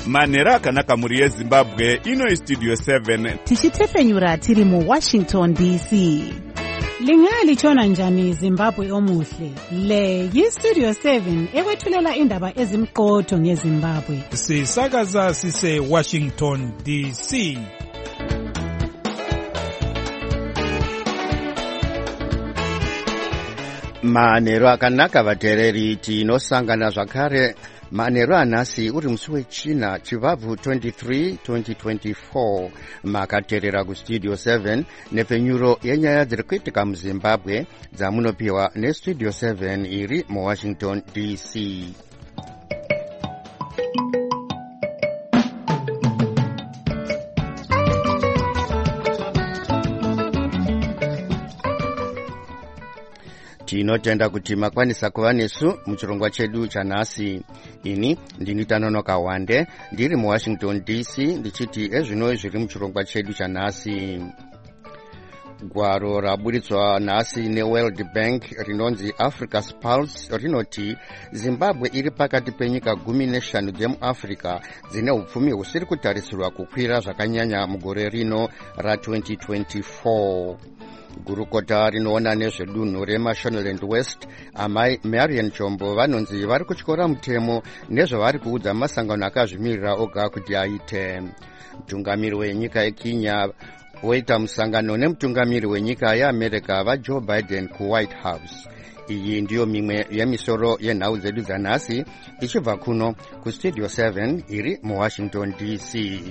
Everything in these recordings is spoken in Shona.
manhero akanaka muri yezimbabwe. Ino Studio 7 tichitefenyura tiri muWashington DC. Lingalitshona njani Zimbabwe omuhle? Le yiStudio 7 ekwethulela indaba ezimqotho ngeZimbabwe. Sisakaza sise Washington DC. Manhero akanaka vateereri, tinosangana zvakare manhero anhasi uri musi wechina chivabvu 23 2024 makateerera kuStudio 7 nepfenyuro yenyaya dziri kuitika muZimbabwe dzamunopiwa neStudio 7 iri muWashington DC. Tinotenda kuti makwanisa kuva nesu muchirongwa chedu chanhasi. Ini ndini Tanonoka Wande ndiri muWashington DC ndichiti ezvino zviri muchirongwa chedu chanhasi. Gwaro raburitswa nhasi neWorld Bank rinonzi Africa's Pulse rinoti Zimbabwe iri pakati penyika 15 dzemuAfrica dzine upfumi husiri kutarisirwa kukwira zvakanyanya mugore rino ra2024. Gurukota rinoona nezvedunhu reMashonaland West amai Marian Chombo vanonzi vari kutyora mutemo nezvavari kuudza masangano akazvimirira oga kuti aite. Mutungamiri wenyika yeKenya woita musangano nemutungamiri wenyika yeAmerica vaJoe Biden kuWhite House. Iyi ndiyo mimwe yemisoro yenhau dzedu dzanhasi ichibva kuno kuStudio 7 iri muWashington DC.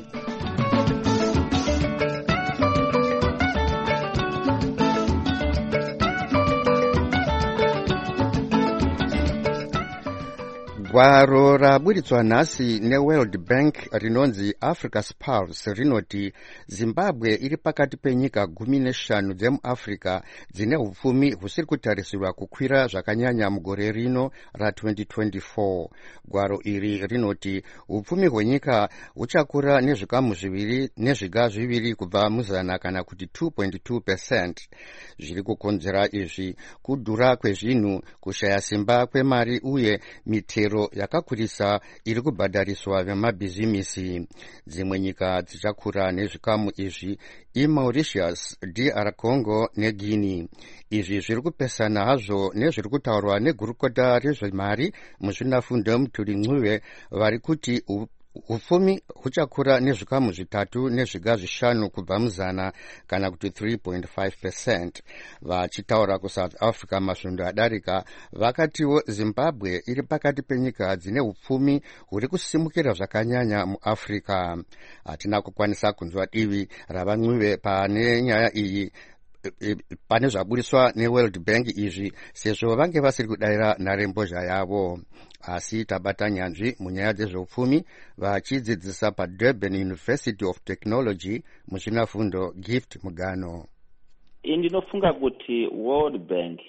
Gwaro raburitswa nhasi neWorld Bank rinonzi Africa's Pulse rinoti Zimbabwe iri pakati penyika 15 dzemuAfrica dzine upfumi husiri kutarisirwa kukwira zvakanyanya mugore rino ra2024. Gwaro iri rinoti upfumi hwenyika huchakura nezvikamu zviviri nezviga zviviri kubva muzana kana kuti 2.2%. Zviri kukonzera izvi kudhura kwezvinhu, kushaya simba kwemari uye mitero yakakurisa iri kubhadhariswa vemabhizimisi. Dzimwe nyika dzichakura nezvikamu izvi iMauritius, DR Congo neGuinea. Izvi zviri kupesana hazvo nezviri kutaurwa negurukota rezvemari muzvinafundo Mutuli vari kuti upfumi huchakura nezvikamu 3 nezviga 5 kubva muzana kana kuti 3.5%. Vachitaura kuSouth Africa masvondo adarika vakatiwo Zimbabwe iri pakati penyika dzine upfumi huri kusimukira zvakanyanya muAfrica. Hatina kukwanisa kunzwa divi ravanwiwe pane nyaya iyi pane zvaburiswa neWorld Bank izvi sezvo vange vasiri kudayira nharembozha yavo. Asi tabata nyanzvi munyaya dzezveupfumi vachidzidzisa paDurban University of Technology muzvinafundo Gift Mugano. Ndinofunga kuti World Bank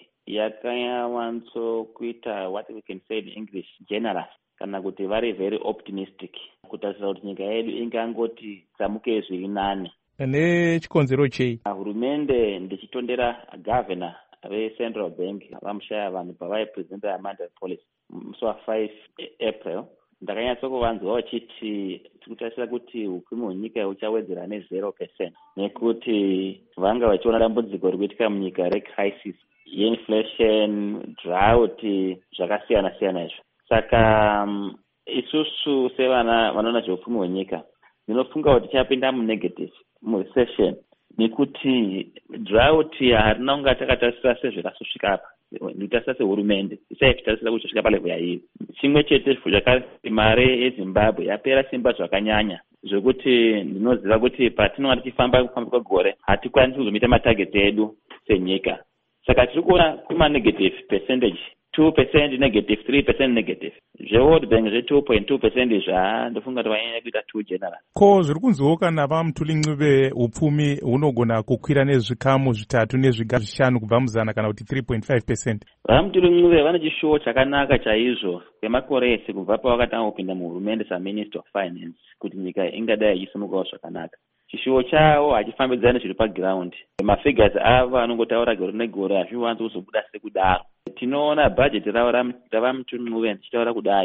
yakawanzokuita what we can say in English generous, kana kuti vari very optimistic kutarisira kuti nyika yedu ingangoti tsamuke zviri nane. Nechikonzero chei? Hurumende ndichitondera governor veCentral Bank vamushaya vanhu pavaipresenta mandate policy musi wa5 April. Ndakanyatsokuvanzwa vachiti tikutarisira kuti upfumi hwenyika huchawedzera ne0% nekuti vanga vachiona dambudziko rikuitika munyika recrisis yeinflation, drought, zvakasiyana siyana izvo. Saka isusu sevana vanoona zveupfumi hwenyika ndinofunga kuti tichapinda munegative murecession nekuti drought harina kunga takatarisira sezvakasosvika apa. Nditarisira sehurumende isaitarisira kuti zvasvika palevel yaiyo. Chimwe chete zvakati mare yeZimbabwe yapera simba zvakanyanya zvekuti ndinoziva kuti patinonga tichifamba kwegore hatikwanisi kuzomeeta matarget edu senyika. Saka tiri kuona kuma-negative percentage 2% negative, 3% negative. Zveworld Bank 2.2% ndofunga kuti vanyanya kuita 2 general. Ko zviri kunziwo kana vaMutuli upfumi hunogona kukwira nezvikamu 3 nezviga 5 kubva muzana kana kuti 3.5%. VaMutuli vane chishuwo chakanaka chaizvo kwemakore ese kubva pavakatanga kupinda muhurumende saMinister of Finance kuti nyika ingadai ichisimukawo zvakanaka. Chishuwo chavo hachifambidzani zviri paground. Mafigures avo anongotaura gore negore hazviwanzi kuzobuda sekudaro. Tinoona budget ravo ravaMutuli richitaura kudai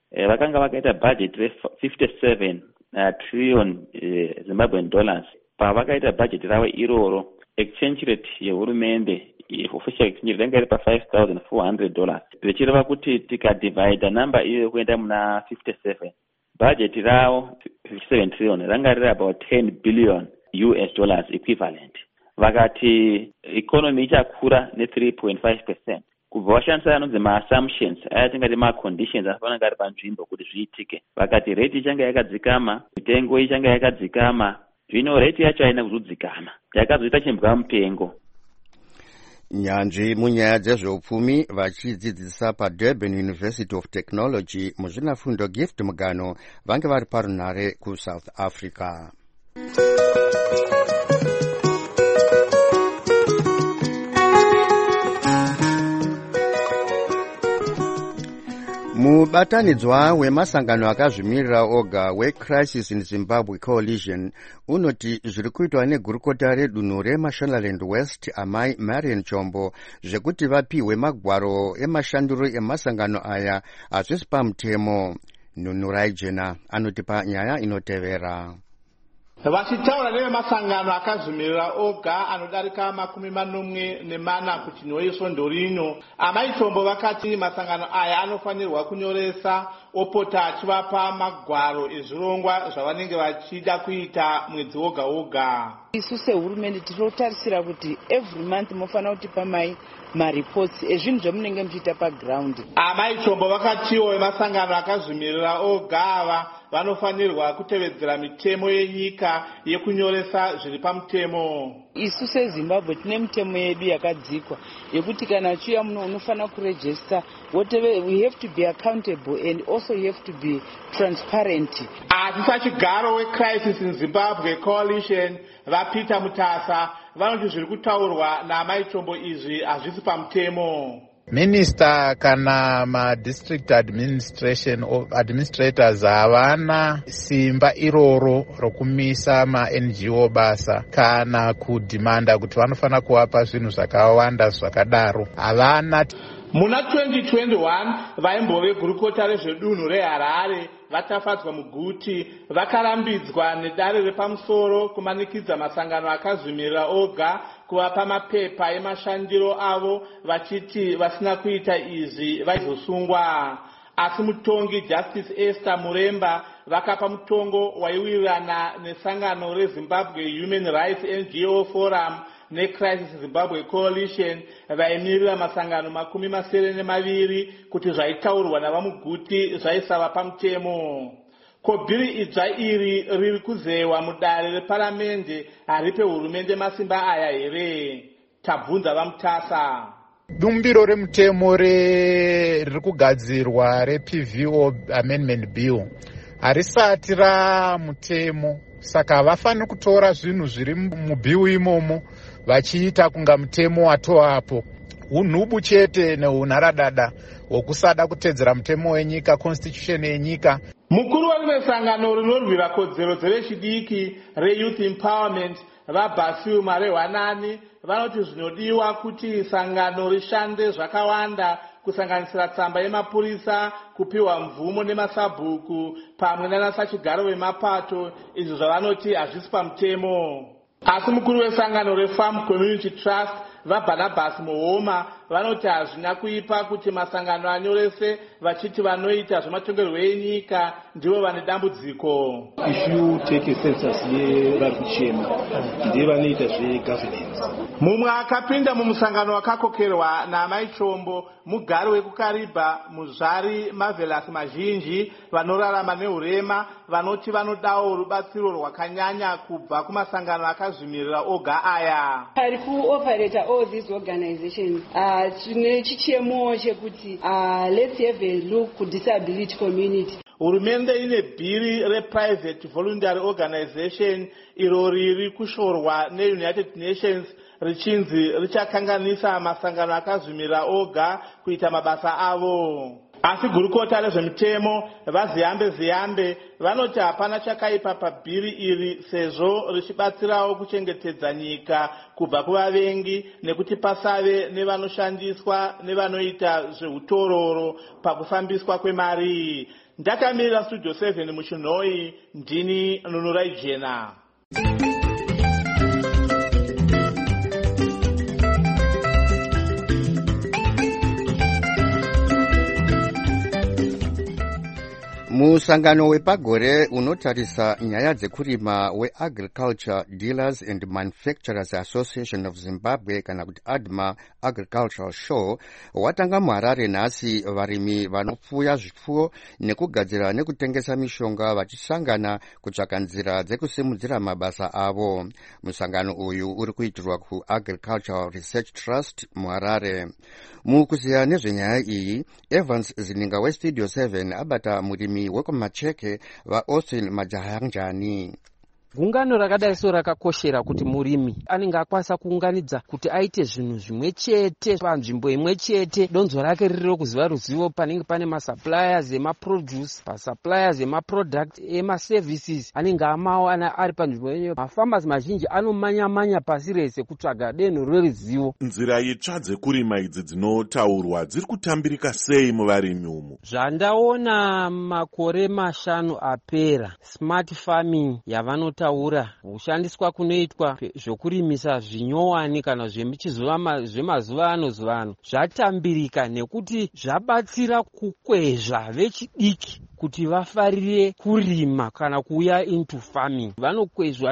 vakanga vakaita budget re57 trillion Zimbabwean dollars. Pavakaita budget ravo iroro, exchange rate yehurumende official exchange rate yanga iri $5,400. Zvichireva kuti tikadivide number iyo kuenda muna 57, budget ravo 57 trillion ranga riri about 10 billion US dollars equivalent. Vakati economy ichakura ne3.5%. Kubva vashandisa anonzi ma-assumptions aya tingati ma-conditions afananga ari panzvimbo kuti zviitike. Vakati rate ichanga yakadzikama, mitengo ichanga yakadzikama, zvino rate yacho haina kuzodzikama, yakazoita chimbwa mupengo. Nyanzvi munyaya dzezveupfumi vachidzidzisa paDurban University of Technology muzvinafundo Gift Mugano vange vari parunhare kuSouth Africa. Mubatanidzwa wemasangano akazvimirira oga weCrisis in Zimbabwe Coalition unoti zviri kuitwa negurukota redunhu reMashonaland West amai Marian Chombo zvekuti vapiwe magwaro emashanduro emasangano aya hazvisi pamutemo. Nunurai Jena anotipa nyaya inotevera. Vachitaura nevemasangano akazvimirira oga anodarika 40 kuti nhoisvondo rino, amai Chombo vakati masangano aya anofanirwa kunyoresa opota achivapa magwaro ezvirongwa zvavanenge vachida kuita mwedzi woga woga. Isu sehurumende tinotarisira kuti every month mofanira kutipa mareports ezvinhu zvamunenge muchiita paground. Amai Chombo vakatiwo vemasangano akazvimirira oga ava vanofanirwa kutevedzera mitemo yenyika yekunyoresa zviri pamutemo. Isu seZimbabwe tine mitemo yedu yakadzikwa yekuti kana uchiuya muno unofanira kuregister whatever, we have to be accountable and also you have to be transparent. Asi chigaro weCrisis in Zimbabwe Coalition vaPeter Mutasa vanoti zviri kutaurwa naamai Chombo izvi hazvisi pamutemo. Minister kana ma-district administrators havana simba iroro rokumisa ma-NGO basa kana kudhimanda kuti vanofana kuvapa zvinhu zvakawanda zvakadaro. Havana. Muna 2021 vaimbove gurukota rezvedunhu reHarare vatafadzwa muguti vakarambidzwa nedare repamusoro kumanikidza masangano akazvimirira oga kuvapa mapepa emashandiro avo vachiti vasina kuita izvi vaizosungwa. Asi mutongi Justice Esther Muremba vakapa mutongo waiwirirana nesangano reZimbabwe Human Rights NGO Forum neCrisis Zimbabwe Coalition vaimirira masangano 72 kuti zvaitaurwa navamuguti zvaisava pamutemo. Ko bhiri idzva iri riri kuzewa mudare reparamende haripe hurumende masimba aya here? Tabvunza vaMutasa. Bumbiro remutemo riri kugadzirwa rePVO Amendment Bill harisati ramutemo, saka vafanira kutora zvinhu zviri mubhiu imomo vachiita kunga mutemo watovapo. Unhubu chete neunharadada hwokusada kutedzera mutemo wenyika, constitution yenyika. Mukuru werimwe sangano rinorwira kodzero dzevechidiki reYouth Empowerment vaBasiu Marehwanani vanoti zvinodiwa kuti sangano rishande zvakawanda kusanganisira tsamba yemapurisa, kupiwa mvumo nemasabhuku pamwe nanasachigaro vemapato, izvo zvavanoti hazvisi pamutemo. Asi mukuru wesangano reFarm Community Trust vaBarnabas Muhoma vanoti hazvina kuipa kuti masangano anyorese vachiti vanoita zvematongerwo enyika ndivo vane dambudziko. If you take a census yevari kuchema ndiye vanoita zvegovernance. Mumwe akapinda mumusangano wakakokerwa naamai Chombo mugari wekuKariba muzvari Marvelous Mazhinji vanorarama neurema vanoti vanodawo rubatsiro rwakanyanya kubva kumasangano akazvimirira oga aya. Pari kuoperate all these organizations tine chichemo chekuti let's have a look kudisability community. Hurumende ine bhiri rePrivate Voluntary Organization iro riri kushorwa neUnited Nations richinzi richakanganisa masangano akazvimirira oga kuita mabasa avo. asi gurukota rezvemitemo vaziyambe vanoti hapana chakaipa pabhiri iri sezvo richibatsirawo kuchengetedza nyika kubva kuvavengi nekuti pasave nevanoshandiswa nevanoita zveutororo pakufambiswa kwemari. Ndakamirira Studio 7 muchinhoi, ndini Nunurai Jena. Musangano wepagore unotarisa nyaya dzekurima weAgriculture Dealers and Manufacturers Association of Zimbabwe kana kuti ADMA Agricultural Show watanga muHarare nhasi. Varimi vanopfuya zvipfuwo nekugadzira nekutengesa mishonga vachisangana kutsvaka nzira dzekusimudzira mabasa avo. Musangano uyu uri kuitirwa kuAgricultural Research Trust muHarare. Mukuziya nezvenyaya iyi, Evans Zininga weStudio 7 abata murimi wekumacheke vaAustin Majahanjani. Gungano rakadai so rakakoshera kuti murimi anenge akwanisa kuunganidza kuti aite zvinhu zvimwe chete panzvimbo imwe chete. Donzo rake riri rokuziva ruzivo panenge pane masuppliers emaproduce, pasuppliers emaproduct, emaservices anenge amawo ari panzvimbo yenyewe. Mafamers mazhinji anomanya pasi rese kutsvaga denho rweruzivo. Nzira itsva dzekurima idzi dzinotaurwa dziri kutambirika sei muvarimi umu? Zvandaona makore 5 apera, smart farming yavanotaura kushandiswa kunoitwa zvokurimisa zvinyowani kana zvemazuva ano zvatambirika nekuti zvabatsira kukwezva vechidiki kuti vafarire kurima kana kuuya into farming. Vanokwezva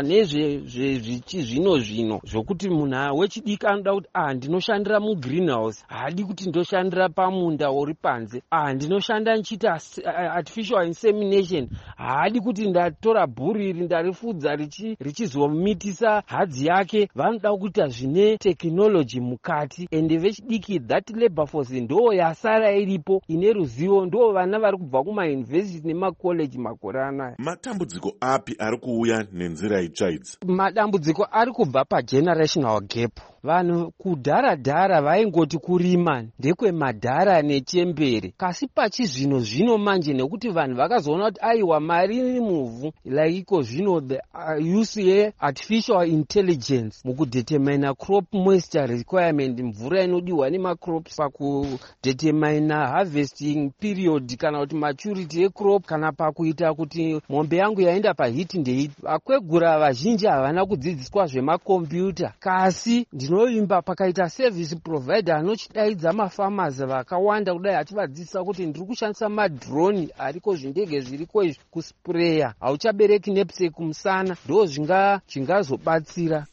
nezvezvino zvokuti munhu wechidiki anoda kuti ndinoshandira mugreenhouse, haadi kuti ndoshandira pamunda uri panze. Ndinoshanda nchiita artificial insemination, haadi kuti ndatora bhuri iri ndarifudza richizomitisa hadzi yake. Vanoda kuita zvine technology mukati, ende vechidiki that labor force ndo yasara iripo ine ruzivo, ndo vana vari kubva kumauniversity nemakoleji makore anaya. Matambudziko api ari kuuya nenzira itsva idzi? Madambudziko ari kubva pagenerational gap. Vanhu kudhara vaingoti kurima ndekwemadhara nechembere, kasi pachizvino manje nekuti vanhu vakazoona kuti aiwa mari iri muvhu iko zvino the use yeartificial intelligence mukudetermina crop moisture requirement, mvura inodiwa nemacrops pakudetermina harvesting period kana kuti maturity yecrop, kana pakuita kuti mombe yangu yaenda pahit ndeiti. Akwegura vazhinji havana kudzidziswa zvemakombiyuta, kasi ndinovimba pakaita service provider anochidaidza mafarmers vakawanda kudai achivadzidzisa kuti ndiri kushandisa madrone ariko zvindege zviriko izvi kuspreya, hauchabereki nepse kumusana, ndo zvingazobatsira.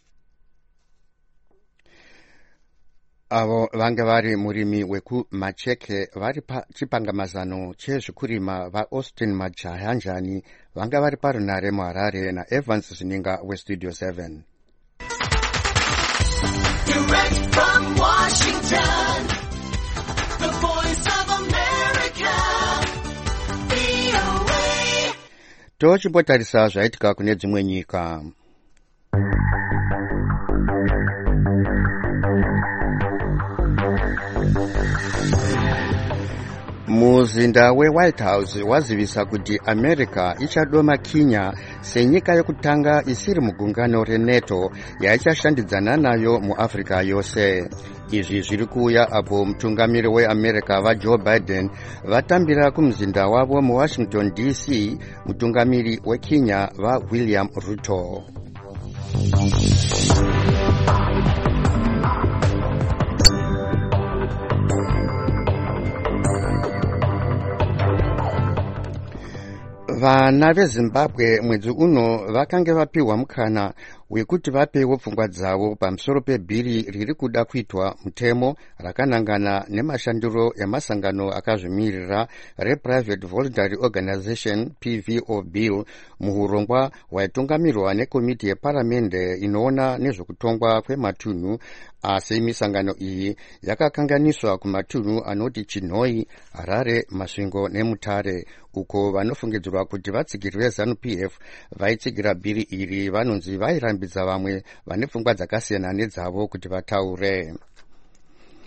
Avo vange vari murimi wekumacheke vari pachipangamazano chezvekurima vaAustin Majahanjani vanga vari parunare muHarare naEvans Zininga weStudio 7. Direct from Washington, the voice of America, VOA. Tochimbotarisa zvaitika kune dzimwe nyika. Muzinda weWhite House wazivisa kuti America ichadoma Kenya senyika yekutanga isiri mugungano reNATO yaichashandidzana nayo muAfrica yose. Izvi zviri kuuya apo mutungamiri weAmerica vaJoe Biden vatambira kumuzinda wavo muWashington DC mutungamiri weKenya vaWilliam Ruto. Vana veZimbabwe mwedzi uno vakange vapiwa mukana wekuti vapewo pfungwa dzavo pamusoro pebhiri riri kuda kuitwa mutemo rakanangana nemashandiro emasangano akazvimirira rePrivate Voluntary Organization PVO bill muhurongwa hwaitungamirwa nekomiti yeparamende inoona nezvekutongwa kwematunhu. Asi misangano iyi yakakanganiswa kumatunhu anoti Chinhoi, Harare, Masvingo neMutare, uko vanofungidzirwa kuti vatsigiri veZANU-PF vaitsigira bhiri iri vanonzi vairambidza vamwe vane pfungwa dzakasiyana nedzavo kuti vataure.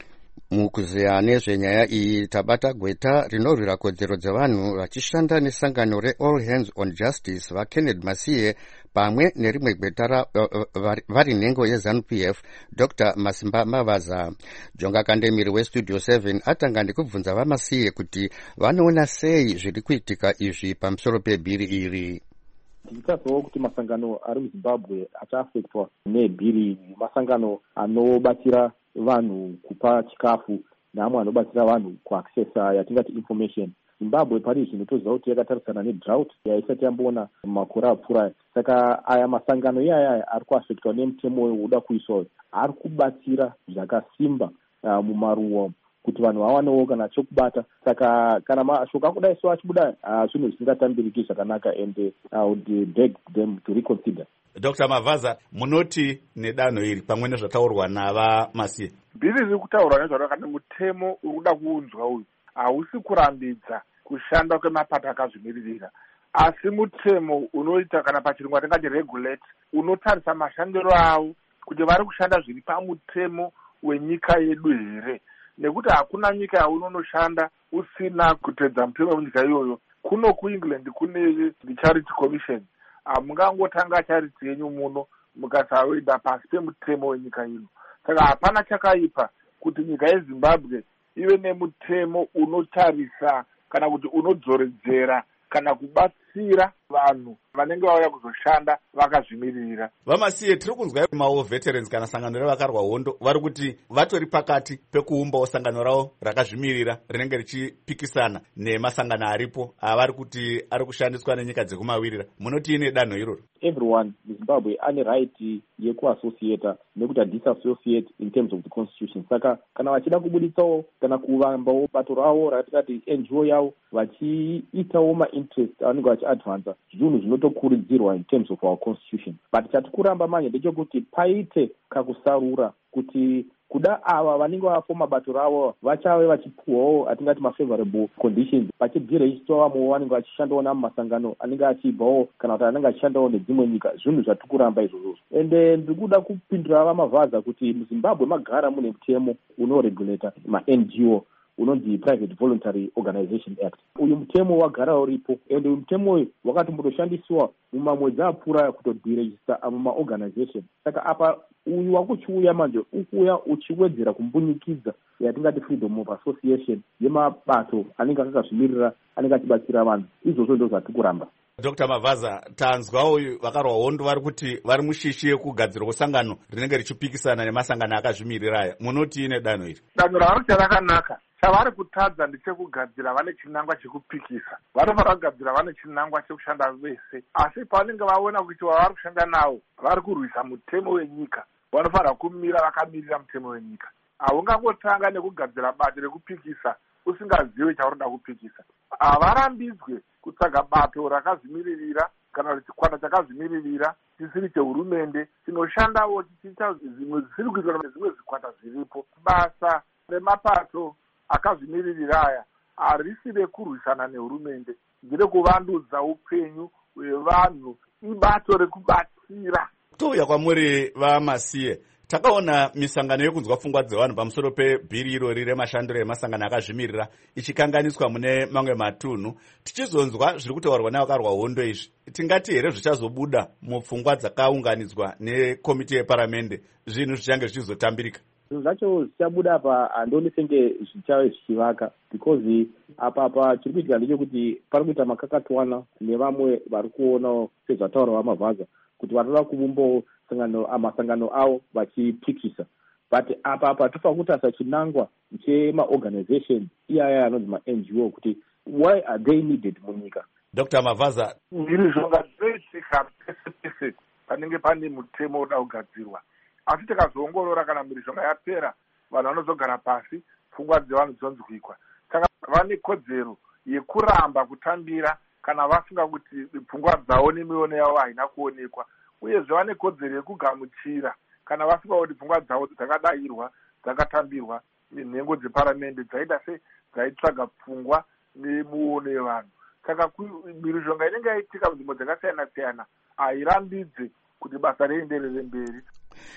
mukuzeya nezvenyaya iyi tabata gweta rinorwira kodzero dzevanhu vachishanda nesangano reAll Hands on Justice vaKennedy Masiye pamwe nerimwe gweta vari nhengo yeZANU-PF Dr. Masimba Mavaza. Jonga Kandemiri weStudio 7 atanga ndikubvunza vaMasiye kuti vanoona sei zviri kuitika izvi pamusoro pebhiri iri. Tichitasawo kuti masangano ari muZimbabwe achaafektwa nebhiri masangano anobatsira vanhu kupa chikafu neamwe anobatsira vanhu kuaccessa yatingati information. Zimbabwe pari zvino toziva kuti yakatarisana nedrought yaisati yamboona makore apfuura. Saka aya masangano iyaya ari kuafektwa nemutemo woda kuiswa ari kubatsira zvakasimba mumaruwa kuti vanhu vawanewo kana chokubata. Saka kana mashoko akudai so achibuda zvinhu zvisingatambiriki zvakanaka and I would beg them to reconsider. Dr. Mavaza, munoti nedanho iri pamwe nezvataurwa navaMasiye? Bhiri riri kutaurwa nezvakanaka kana mutemo uri kuda kuunzwa uyu hausi kurambidza kushanda kwemapato akazvimiririra, asi mutemo unoita kana pachirungu atingati regulate, unotarisa mashandiro avo kuti vari kushanda zviri pamutemo wenyika yedu here, nekuti hakuna nyika yaunonoshanda usina kutedza mutemo wenyika iyoyo. Kuno kuEngland kune Charity Commission, mungangotanga charity yenyu muno mukasaenda pasi pemutemo wenyika ino. Saka hapana chakaipa kuti nyika yeZimbabwe ive nemutemo unotarisa kana kuti unodzoredzera kana kubatsira vanhu vanenge vauya kuzoshanda vakazvimiririra. VaMasiye, tiri kunzwa mawo veterans kana sangano revakarwa hondo vari kuti vatori pakati pekuumbawo sangano ravo rakazvimirira rinenge richipikisana nemasangano aripo avari kuti ari kushandiswa nenyika dzekumawirira. Munoti ine danho iroro? Everyone muZimbabwe ane right yekuassociata nekuti disassociate in terms of the constitution. Saka kana vachida kubuditsawo kana kuvambawo bato ravo ratikati NGO yavo vachiitawo mainterest avanenge vachiadvansa zvinhu zvinotokurudzirwa in terms of our constitution. But chatikuramba manje ndechekuti paite kakusarura kuti kuda ava vanenge vafoma bato ravo vachave vachipuwawo atingati mafavorable conditions vachibvira vamwe vanenge vachishandawo namumasangano anenge achibvawo kana kuti anenge achishandawo nedzimwe nyika. Zvinhu zvatikuramba izvozvo. Ende ndiri kuda kupindura vaMavaza kuti muZimbabwe magara mune mutemo unoregulata ma-NGO unonzi Private Voluntary Organization Act. Uyu mutemo wagara uripo ende uyu mutemo uyu wakatombotoshandiswa mumamwedzi apfuura kutodirejista mumaorganization. Saka apa uyu wakuchiuya manje ukuya uchiwedzera kumbunyikidza yatingati freedom of association yemabato anenge akazvimirira anenge achibatsira vanhu. Izvozvo ndo zvatikuramba. Dr. Mavaza, tanzwawo vakarwa hondo vari kuti vari mushishi yekugadzirwa kwesangano rinenge richipikisana nemasangano akazvimirira aya. Munoti ine danho iri? Danho ravari rakanaka. Chavari kutadza ndechekugadzira vane chinangwa chekupikisa. Vanofanira kugadzira vane chinangwa chekushanda vese. Asi pavanenge vaona kuti vavari kushanda navo vari kurwisa mutemo wenyika, vanofanira kumira vakamirira mutemo wenyika. Haungangotanga nekugadzira bato rekupikisa usingazivi chaurida kupikisa. Havarambidzwe kutsvaga bato rakazvimiririra kana kuti chikwata chakazvimiririra chisiri chehurumende chinoshandawo chichiita zvimwe zvisiri kuitwa nezvimwe zvikwata zviripo. Basa remapato akazvimiririra aya harisi rekurwisana nehurumende, ndire kuvandudza upenyu hwevanhu, ibato rekubatsira. Touya kwamuri vaMasiye, takaona misangano yekunzwa pfungwa dzevanhu pamusoro pebhiri irori remashandiro emasangano akazvimirira ichikanganiswa mune mamwe matunhu. Tichizonzwa zviri kutaurwa nevakarwa hondo izvi, tingati here zvichazobuda mupfungwa dzakaunganidzwa nekomiti yeparamende zvinhu zvichange zvichizotambirika? Zvinhu zvacho zvichabuda apa handoni senge zvichave zvichivaka, because apa chiri kuitika ndechekuti pari kuita makakatwana nevamwe vari kuonawo sezvataura vaMavaza kuti vanoda kuvumbawo masangano avo vachipikisa. But apa tofa kutarisa chinangwa chemaorganization iyaya anonzi ma-NGO kuti why are they needed munyika. Dr. Mavaza, zviri zvonga zvinoitika pese pese panenge pane mutemo unoda kugadzirwa, asi tikazoongorora kana mhirizhonga yapera vanhu vanozogara pasi, pfungwa dzevanhu dzonzwikwa. Saka vane kodzero yekuramba kutambira kana vafunga kuti pfungwa dzavo nemiono yavo haina kuonekwa, uyezve vane kodzero yekugamuchira kana vafunga kuti pfungwa dzavo dzakadayirwa dzakatambirwa nenhengo dzeparamende dzaita sedzaitsvaga pfungwa nemuono yevanhu. Saka mhirizhonga inenge yaitika munzvimbo dzakasiyana siyana hairambidze kuti basa rienderere mberi.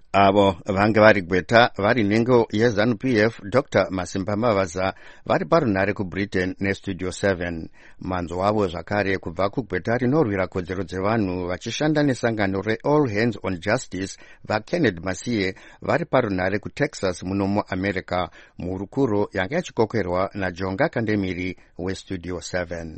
avo vange vari gweta vari nhengo yeZANU-PF Dr. Masimba Mavaza vari parunhare kuBritain neStudio 7. Manzo wavo zvakare kubva kugweta rinorwira kodzero dzevanhu vachishanda nesangano reAll Hands on Justice vaKenneth Masiye vari parunhare kuTexas muno muAmerica. Mhurukuro yanga yachikokerwa naJonga Kandemiri weStudio 7.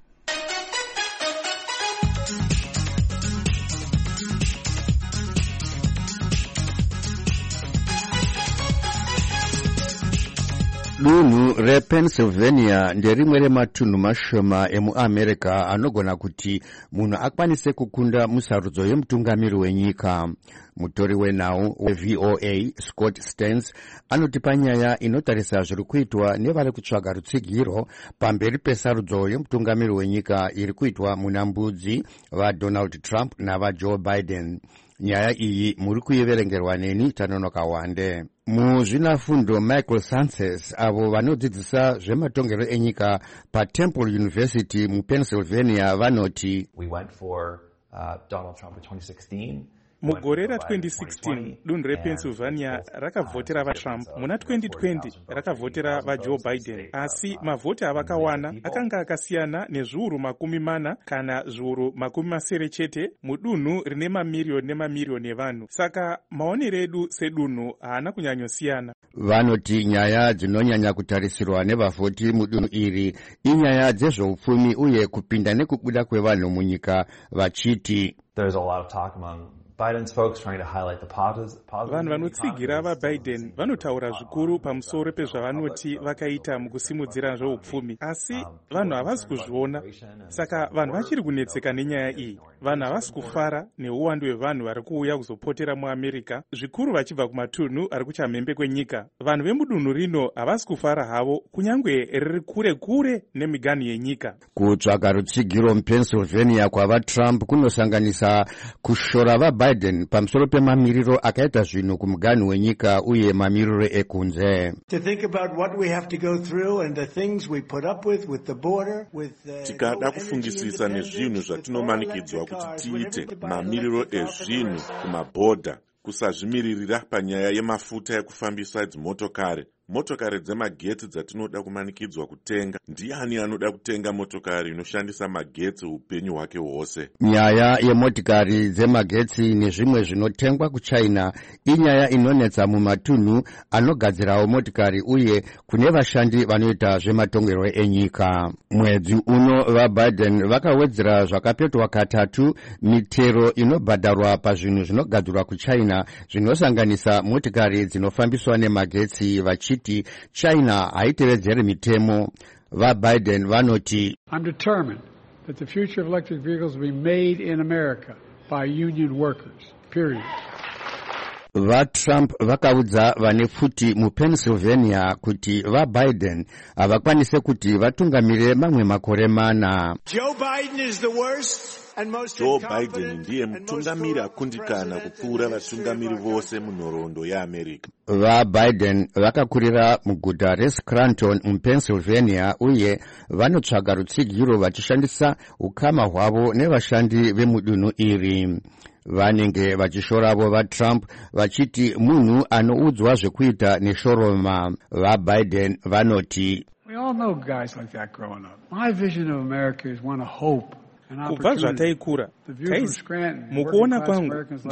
Dunhu rePennsylvania nderimwe rematunhu mashoma emuAmerica anogona kuti munhu akwanise kukunda musarudzo yemutungamiri wenyika. Mutori wenhau weVOA Scott Stearns anoti panyaya inotarisa zviri kuitwa nevari kutsvaga rutsigiro pamberi pesarudzo yemutungamiri wenyika iri kuitwa muna mbudzi vaDonald Trump navaJoe Biden. Nyaya iyi muri kuiverengerwa neni Tanonoka Wande. Muzvinafundo Michael Sanchez avo vanodzidzisa zvematongero enyika paTemple University muPennsylvania vanoti We went for Donald Trump in 2016. Mugore ra2016 dunhu rePennsylvania rakavhotera vaTrump. Muna 2020 rakavhotera vaJoe Biden, asi mavhoti avakawana akanga akasiyana nezviuru 40 kana zviuru 70 chete mudunhu rine mamiriyoni nemamiriyoni evanhu. Saka maonero edu sedunhu haana kunyanyosiyana. Vanoti nyaya dzinonyanya kutarisirwa nevavhoti mudunhu iri inyaya dzezveupfumi uye kupinda nekubuda kwevanhu munyika vachiti There's a lot of talk among Biden's folks trying to highlight the positives. Vanhu vanotsigira vaBiden vanotaura zvikuru pamusoro pezvavanoti vakaita mukusimudzira zveupfumi, asi vanhu havasi kuzviona. Saka vanhu vachiri kunetseka nenyaya iyi. Vanhu havasi kufara neuwandu hwevanhu vari kuuya kuzopotera muAmerica, zvikuru vachibva kumatunhu ari kuchamhembe kwenyika. Vanhu vemudunhu rino havasi kufara havo, kunyange riri kure kure nemiganhu yenyika. Kutsvaga rutsigiro muPennsylvania kwavaTrump kunosanganisa kushora vaBiden pamusoro pemamiriro akaita zvinhu kumuganhu wenyika uye mamiriro ekunze. Tikada kufungisisa nezvinhu zvatinomanikidzwa kuti tiite, mamiriro ezvinhu kumabhodha, kusazvimiririra panyaya yemafuta ekufambisa dzimotokari. Motokari dzemagetsi dzatinoda kumanikidzwa kutenga. Ndiani anoda kutenga motokari inoshandisa magetsi upenyu hwake hwose? Nyaya yemotikari dzemagetsi nezvimwe zvinotengwa kuChina inyaya inonetsa mumatunhu anogadzirawo motikari uye kune vashandi vanoita zvematongero enyika. Mwedzi uno vaBiden vakawedzera zvakapetwa katatu mitero inobhadharwa pazvinhu zvinogadzirwa kuChina zvinosanganisa motikari dzinofambiswa nemagetsi vachiti China haitevedzeri mitemo. VaBiden vanoti I'm determined that the future of electric vehicles will be made in America by union workers. Period. VaTrump vakaudza vane pfuti muPennsylvania kuti vaBiden havakwanise kuti vatungamire mamwe makore mana. Joe Biden is the worst. Joe Biden ndiye mutungamiri akundikana kupfuura vatungamiri vose munhoroondo yeAmerica. VaBiden vakakurira muguta reScranton muPennsylvania uye vanotsvaga rutsigiro vachishandisa ukama hwavo nevashandi vemudunhu iri. Vanenge vachishoravo vaTrump vachiti munhu anoudzwa zvekuita neshoroma. VaBiden vanoti We all know guys like that growing up. My vision of America is one of hope. Kubva zvataikura mukuona kwangu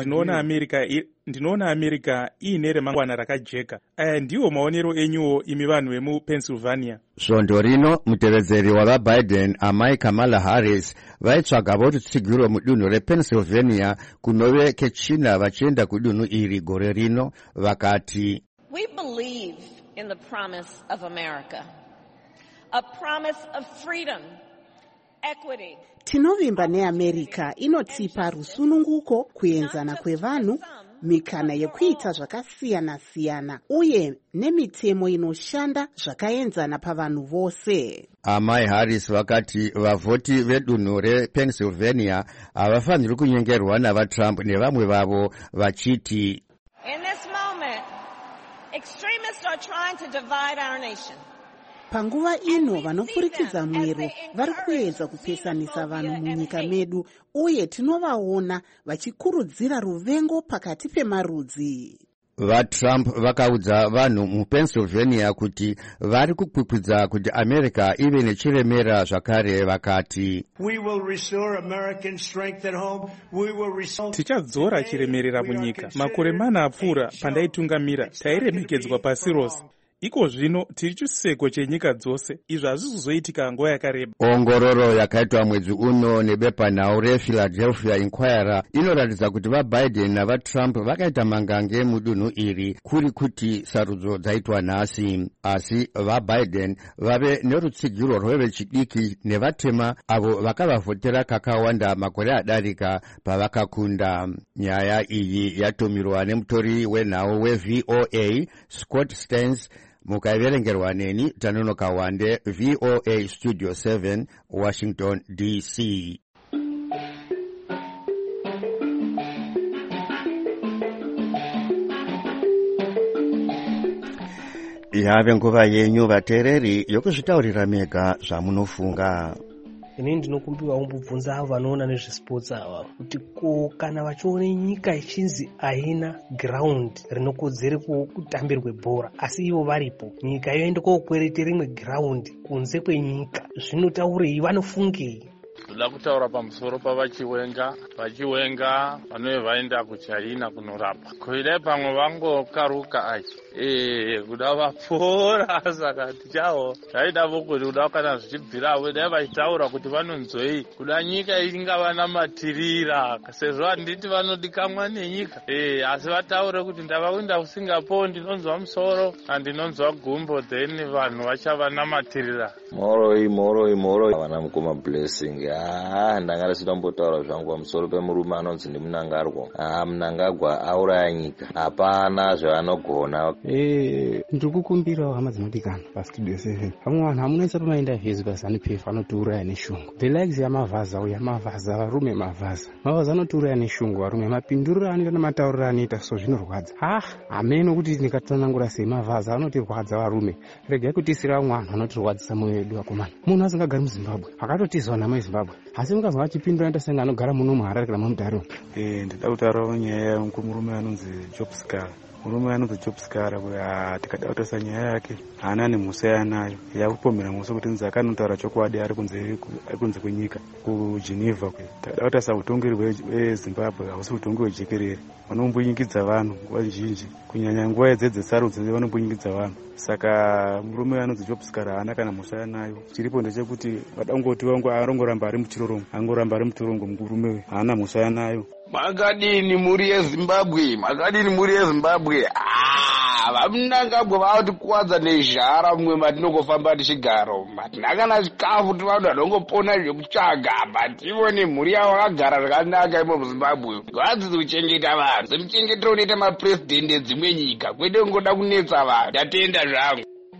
ndinoona America iine remangwana rakajeka. Aya ndiwo maonero enyuwo imi vanhu vemuPennsylvania. Svondo rino mutevedzeri wavaBiden amai Kamala Harris vaitsvagavo rutsigiro mudunhu rePennsylvania kunove kechina vachienda kudunhu iri gore rino vakati We believe in the promise of America, a promise of freedom, equity. Tinovimba neAmerica inotipa rusununguko, kuenzana kwevanhu, mikana yekuita zvakasiyana-siyana uye nemitemo inoshanda zvakaenzana pavanhu vose. Amai Harris vakati vavhoti vedunhu rePennsylvania havafaniri kunyengerwa navaTrump nevamwe vavo vachiti In this moment, extremists are trying to divide our nation. Panguva ino vanopfurikidza mwero vari kuedza kupesanisa vanhu munyika medu, uye tinovaona vachikurudzira ruvengo pakati pemarudzi. VaTrump vakaudza vanhu muPennsylvania kuti vari kukwikwidza kuti America ive nechiremera zvakare, vakati tichadzora chiremerera munyika. Makore mana apfuura pandaitungamira tairemekedzwa pasi rose. Iko zvino tiri chiseko chenyika dzose. Izvi hazvizoitika nguva yakareba. Ongororo yakaitwa mwedzi uno nebepanhau rePhiladelphia Inquirer inoratidza kuti vaBiden navaTrump vakaita mangange mudunhu iri kuri kuti sarudzo dzaitwa nhasi. Asi vaBiden vave nerutsigiro rwevechidiki nevatema avo vakavavhotera kakawanda makore adarika pavakakunda. Nyaya iyi yatumirwa nemutori wenhau weVOA Scott Stearns. Mukaiverengerwa neni Tanonoka Wande, VOA Studio 7, Washington DC. Yave nguva yenyu vateereri yokuzvitaurira mega zvamunofunga. Ini ndinokumbiwa kumbobvunza avo vanoona nezvesports ava kuti kana vachiona nyika ichinzi haina ground rinokodzere kutambirwe bhora, asi ivo varipo, nyika yoende kokwerete rimwe ground kunze kwenyika, zvinotaurei? Vanofungei? Ndoda kutaura pamusoro pavachiwenga vanove vaenda kuChina kunorapa. Kuida pamwe vangokaruka achi kuda vapora, saka tichawo zvaidavo kuti kuda kana zvichibvirawo dai vachitaura kuti vanonzwei, kuda nyika ingava namatirira, sezvo handiti vanodikamwa nenyika. Asi vataure kuti ndavawinda kuSingapore, ndinonzwa musoro handinonzwa gumbo, then vanhu vachava namatirira. Moroi vana mukoma blessing. Ndanga ndisitombotaura zvangu pamusoro pemurume anonzi ndiMnangagwa. Mnangagwa auraya nyika, hapana zvaanogona. Ndiri kukumbirawo hama dzinodikana paStudio 7. Vamwe vanhu hamunoisa pamainterviews paZANU-PF vanotiuraya neshungu. The likes yamavhaza uya mavhaza, varume mavhaza anotiuraya neshungu, varume mapinduriro anoita namatauriro anoita, so zvinorwadza. Hameno kuti ndikatsanangura sei mavhaza anotirwadza varume. Regai kutisira vamwe vanhu anotirwadzisa moyo wedu vakomana. Munhu asingagari muZimbabwe akatotizwa nama eZimbabwe, asi mukazwa achipindura ita senga anogara muno muHarare kana muMutare. Ndida kutaurawo nyaya yomurume anonzi Job Scar. Murume anonzi Job Scar tikada kutarisa nyaya yake haana nemhusa yanayo yakupomera muso kuti nzi akanotaura chokwadi ari kunze kwenyika kuGeneva. Takada kutarisa utongeri hweZimbabwe hausi utongeri hwejekerere, vanombonyingidza vanhu nguva zhinji, kunyanya nguva dzedzesarudzo vanombonyingidza vanhu. Saka murume anonzi Job Scar haana kana mhusa yanayo. Chiripo ndechekuti vadangoti wangu arongoramba ari muchirorongo, murume haana mhusa yanayo. Makadini muri yeZimbabwe, vaMnangagwa vaatikuwadza nezhara mumwe matinongofamba tichigaro, matina kana chikafu kuti vanhu vanongopona zvekutsvaga, matione mhuri yavo vakagara zvakanaka imo muZimbabwe. Ngavadzidze kuchengeta vanhu semuchengetero unoita mapresidenti edzimwe nyika, kwete kungoda kunetsa vanhu. Ndatenda zvangu.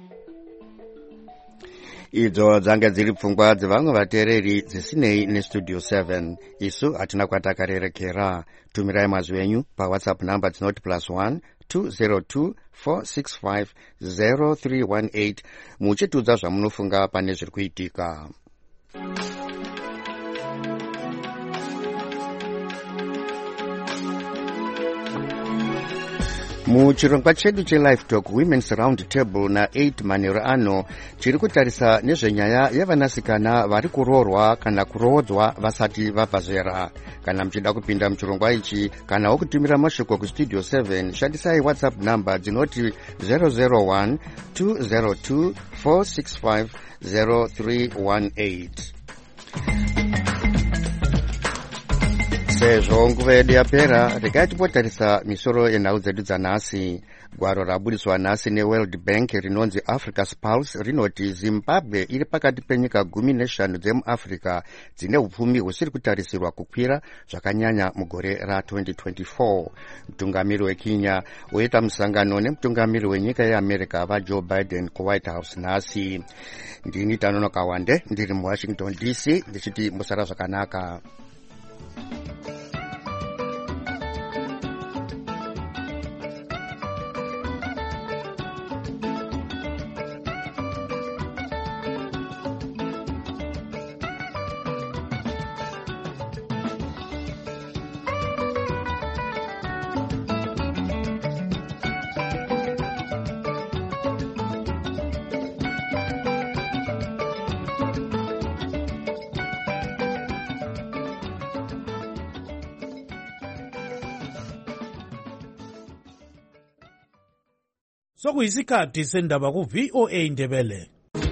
Idzo dzanga dziri pfungwa dzevamwe vateereri dzisinei neStudio 7. Isu hatina kwatakarerekera. Tumirai mazwi enyu paWhatsApp namba dzinoti +1 202 465 0318 muchitudza zvamunofunga pane zviri kuitika. Muchirongwa chedu cheLive Talk Women's Round Table na8 manheru ano chiri kutarisa nezvenyaya yevanasikana vari kuroorwa kana kurodzwa vasati vabva zera. Kana muchida kupinda muchirongwa ichi kana wokutumira mashoko kuStudio 7, shandisai WhatsApp namba dzinoti 001 202 465 0318. Sezvo nguva yedu yapera, regai timbotarisa misoro yenhau dzedu dzanhasi. Gwaro rabudiswa nhasi neWorld Bank rinonzi Africa's Pulse rinoti Zimbabwe iri pakati penyika 15 dzemuAfrica dzine upfumi husiri kutarisirwa kukwira zvakanyanya mugore ra2024. Mutungamiri weKenya woita musangano nemutungamiri wenyika yeAmerica vaJoe Biden kuWhite House nhasi. Ndini Tanonoka Wande ndiri muWashington DC ndichiti musara zvakanaka. sokuyisikhathi sendaba ku-VOA Indebele.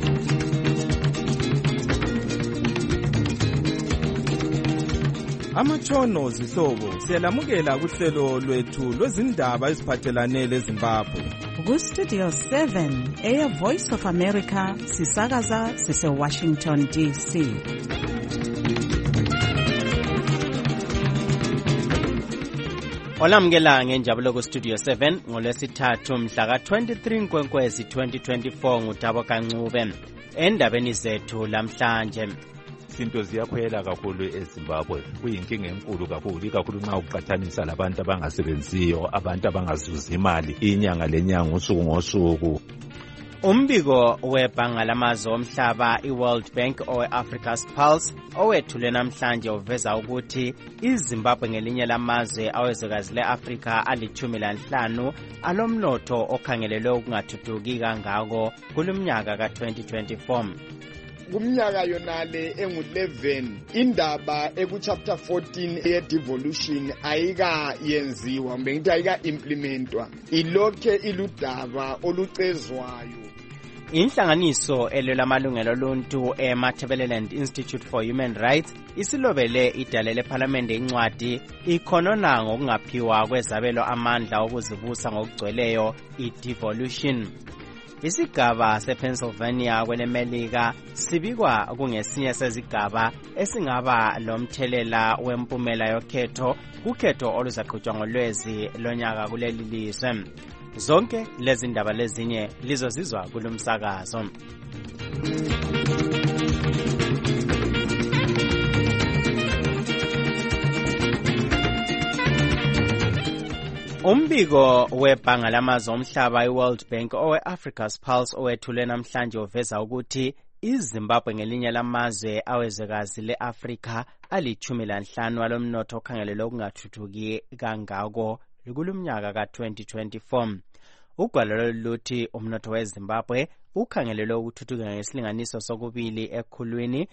Amatshono zihlobo siyalamukela kuhlelo lwethu lwezindaba eziphathelane leZimbabwe. Ku-Studio 7 Air Voice of America sisakaza sise-Washington DC. Olamukela ngenjabulo ku-Studio 7 ngolwesithathu mhla ka-23 Nkwenkwezi 2024 nguThabo Kancube. Endabeni zethu lamhlanje, izinto ziyakhwela kakhulu eZimbabwe. Kuyinkinga enkulu kakhulu, ikakhulu nxa uqathanisa labantu abangasebenziyo, abantu abangazuzi imali inyanga lenyanga, usuku ngosuku. Umbiko webhanga lamazwe omhlaba iWorld Bank owe-Africa's Pulse owethule namhlanje uveza ukuthi iZimbabwe ngelinye lamazwe awezwekazi le-Afrika ali-15 alomnotho okhangelelwe ukungathuthuki kangako kulumnyaka ka-2024. Kumnyaka yonale engu-11 indaba ekuchapter 14 ye-devolution ayika yenziwa kumbe ngithi ayika implementwa, ilokhe iludaba olucezwayo. Inhlanganiso elwela amalungelo oluntu eMatabeleland Institute for Human Rights isilobele idale lephalamende incwadi ikhonona ngokungaphiwa kwezabelo amandla okuzibusa ngokugcweleyo i-devolution. Isigaba sePennsylvania kwelemelika sibikwa kungesinye sezigaba esingaba lomthelela wempumela yokhetho kukhetho oluzaqhutshwa ngolwezi lonyaka kuleli lizwe. Zonke lezi ndaba lezinye lizozizwa kulumsakazo. Umbiko webhanga lamazwe omhlaba iWorld Bank owe-Africa's Pulse owethule namhlanje uveza ukuthi iZimbabwe ngelinye lamazwe awezwekazi le-Afrika ali-15 alomnotho okhangelelwe ukungathuthuki kangako kulumnyaka ka-2024. Ugwalo luthi umnotho weZimbabwe ukhangelelwe ukuthuthuka ngesilinganiso sokubili ekhulwini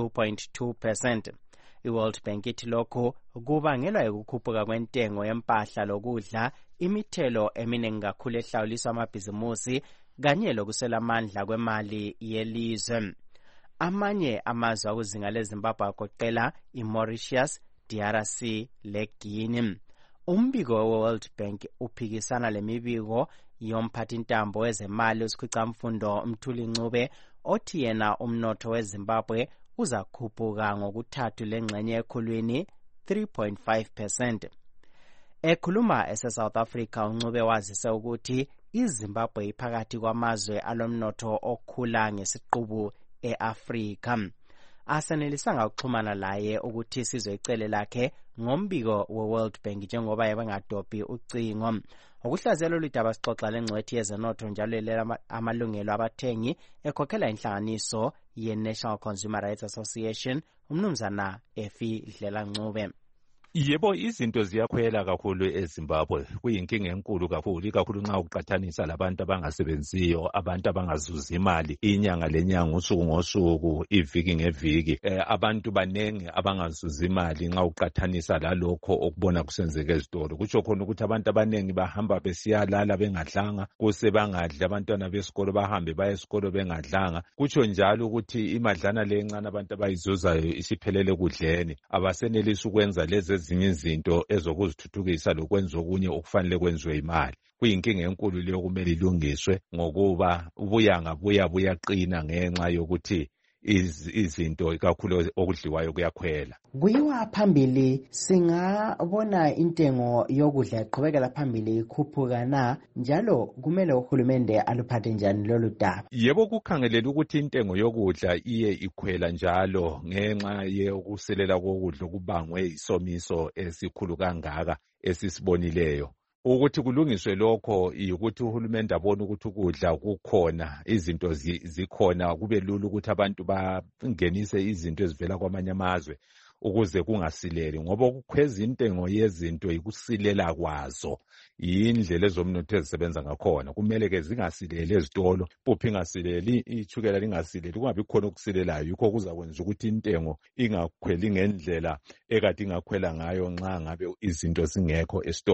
2.2%. iWorld Bank ithi lokhu kubangelwa ukukhuphuka kwentengo yempahla lokudla, imithelo eminingi kakhulu ehlawuliswa amabhizimusi kanye lokusela amandla kwemali yelizwe. Amanye amazwe akuzinga leZimbabwe agoqela iMauritius, DRC leGuinea. Umbiko we-World Bank uphikisana lemibiko yomphathintambo wezemali uSikhwicamfundo Mthuli Ncube othi yena umnotho weZimbabwe uzakhuphuka ngokuthathu lengxenye ekhulwini 3.5%. Ekhuluma ese-South Africa uNcube wazise ukuthi iZimbabwe iphakathi kwamazwe alomnotho okhula ngesiqubu e-Afrika. Asenelisanga ukuxhumana laye ukuthi sizwe icele lakhe ngombiko we-World Bank njengoba yabangadophi ucingo. Ukuhlaziyelo ludaba sixoxa lengcwethi yezenotho njalo elela amalungelo abathengi ekhokhela inhlanganiso ye-National Consumer Rights Association umnumzana Efi Dlela Ncube. Yebo, izinto ziyakhwela kakhulu eZimbabwe. Kuyinkinga enkulu kakhulu, ikakhulu nxa uqathanisa labantu abangasebenziyo, abantu abangazuzi imali inyanga lenyanga, usuku ngosuku, iviki ngeviki. Abantu banengi abangazuzi imali nxa uqathanisa lalokho okubona kusenzeka ezitolo. Kutsho khona ukuthi abantu abanengi bahamba besiyalala bengadlanga, kuse bangadli, abantwana besikolo bahambe baye esikolo bengadlanga. Kutsho njalo ukuthi imadlana lencane abantu abayizuzayo isiphelele kudleni, abasenelisi ukwenza lezi ezinye izinto ezokuzithuthukisa lokwenza okunye okufanele kwenziwe imali. Kuyinkinga enkulu leyo kumele ilungiswe ngokuba ubuyanga buyaqina ngenxa yokuthi izinto ikakhulu okudliwayo kuyakhwela. Kuyiwa phambili singabona intengo yokudla iqhubekela phambili ikhuphuka na, njalo kumele uhulumende aluphathe njani lolu daba? Yebo, kukhangelela ukuthi intengo yokudla iye ikhwela njalo ngenxa yokuselela kokudla okubangwe isomiso esikhulu kangaka esisibonileyo. Ukuthi kulungiswe lokho ukuthi uhulumende abone ukuthi ukudla kukhona, izinto zikhona, kube lula ukuthi abantu bangenise izinto ezivela kwamanye amazwe ukuze kungasileli, ngoba ukukhweza intengo yezinto ikusilela kwazo. Yindlela ezomnotho ezisebenza ngakhona. Kumele ke zingasileli ezitolo, puphi ingasileli, ichukela lingasileli, kungabi khona okusilelayo. Yikho kuzakwenza ukuthi intengo ingakhweli ngendlela ekade ingakhwela ngayo nxa ngabe izinto zingekho esitolo.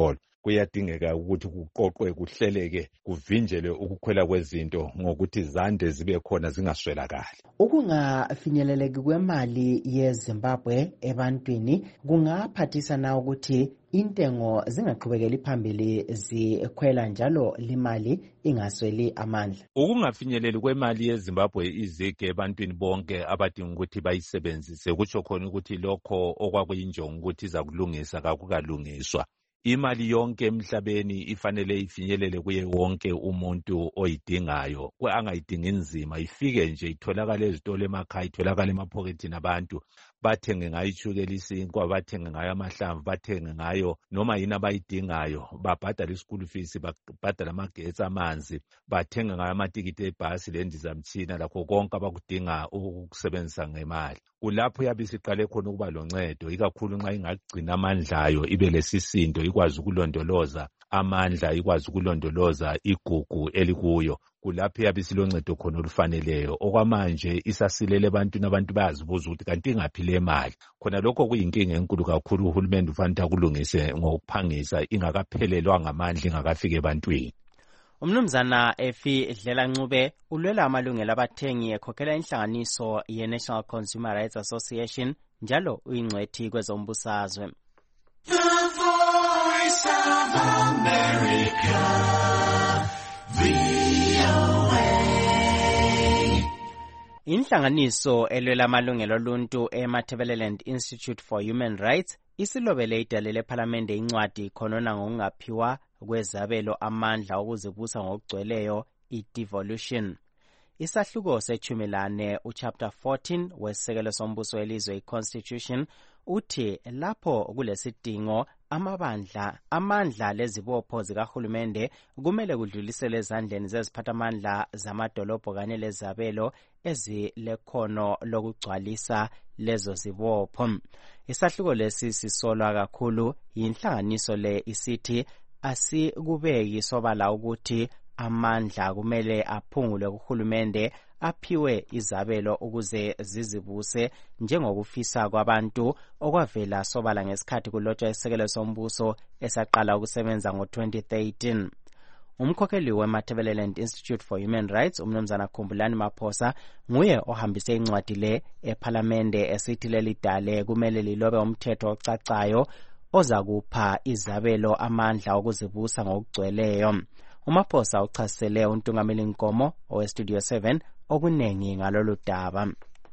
kuyadingeka ukuthi kuqoqwe kuhleleke kuvinjelwe ukukhwela kwezinto ngokuthi zande zibe khona zingaswelakali. Ukungafinyeleleki kwemali yeZimbabwe ebantwini kungaphathisa na ukuthi intengo zingaqhubekeli phambili zikhwela njalo limali ingasweli amandla. Ukungafinyeleli kwemali yeZimbabwe izike ebantwini bonke abadinga ukuthi bayisebenzise kutsho khona ukuthi lokho okwakuyinjongo ukuthi iza kulungisa kakukalungiswa. Imali yonke emhlabeni ifanele ifinyelele kuye wonke umuntu oyidingayo, angayidingi nzima, ifike nje itholakala ezitolo emakhaya, itholakala emaphokethini abantu, bathenge ngayo itshukela isinkwa, bathenge ngayo amahlamvu, bathenge ngayo noma yini abayidingayo, babhadala ischool fees, babhadala amagetsi, amanzi, bathenge ngayo amatikiti ebhasi lendizamtshina, lakho konke abakudinga ukusebenzisa ngemali. Kulapho yabe isiqale khona ukuba loncedo, ikakhulu nxa ingagcina amandlayo ibe lesisindo, ikwazi ukulondoloza amandla, ikwazi ukulondoloza igugu elikuyo. Kulapho yabe siloncedo khona olufaneleyo. Okwamanje isasilele ebantwini, abantu bayazibuza ukuthi kanti ingaphi le mali. Khona lokho kuyinkinga enkulu kakhulu, uhulumende ufanele akulungise ngokuphangisa ingakaphelelwa ngamandla, ingakafika ebantwini. Umnumzana Efi Dlela-Ncube ulwela amalungelo abathengi ekhokhela inhlanganiso ye-National Consumer Rights Association njalo uyingcwethi kwezombusazwe. The Voice of America, VOA. Inhlanganiso elwela amalungelo oluntu eMatabeleland Institute for Human Rights isilobele idalele ephalamende incwadi khonona ngokungaphiwa kwezabelo amandla okuzibusa ngokugcweleyo i-devolution. Isahluko sechumilane uchapter 14 wesisekelo sombuso welizwe i-Constitution uthi lapho kulesidingo amandla lezibopho zikahulumende kumele kudluliselwe ezandleni zeziphathamandla zamadolobho kanye lezabelo ezilekhono lokugcwalisa lezo zibopho. Isahluko lesi sisolwa kakhulu yinhlanganiso le isithi asikubeki sobala ukuthi amandla kumele aphungulwe kuhulumende aphiwe izabelo ukuze zizibuse njengokufisa kwabantu okwavela sobala ngesikhathi kulotshwa isisekelo sombuso esaqala ukusebenza ngo-2013. Umkhokheli weMatabeleland Institute for Human Rights umnumzana Khumbulani Maphosa nguye ohambise incwadi le ephalamende esithi leli dale kumele lilobe umthetho ocacayo ozakupha izabelo amandla okuzibusa ngokugcweleyo. uMaphosa uchasisele uNtungameli Nkomo oweStudio 7 okunengi ngalolu daba.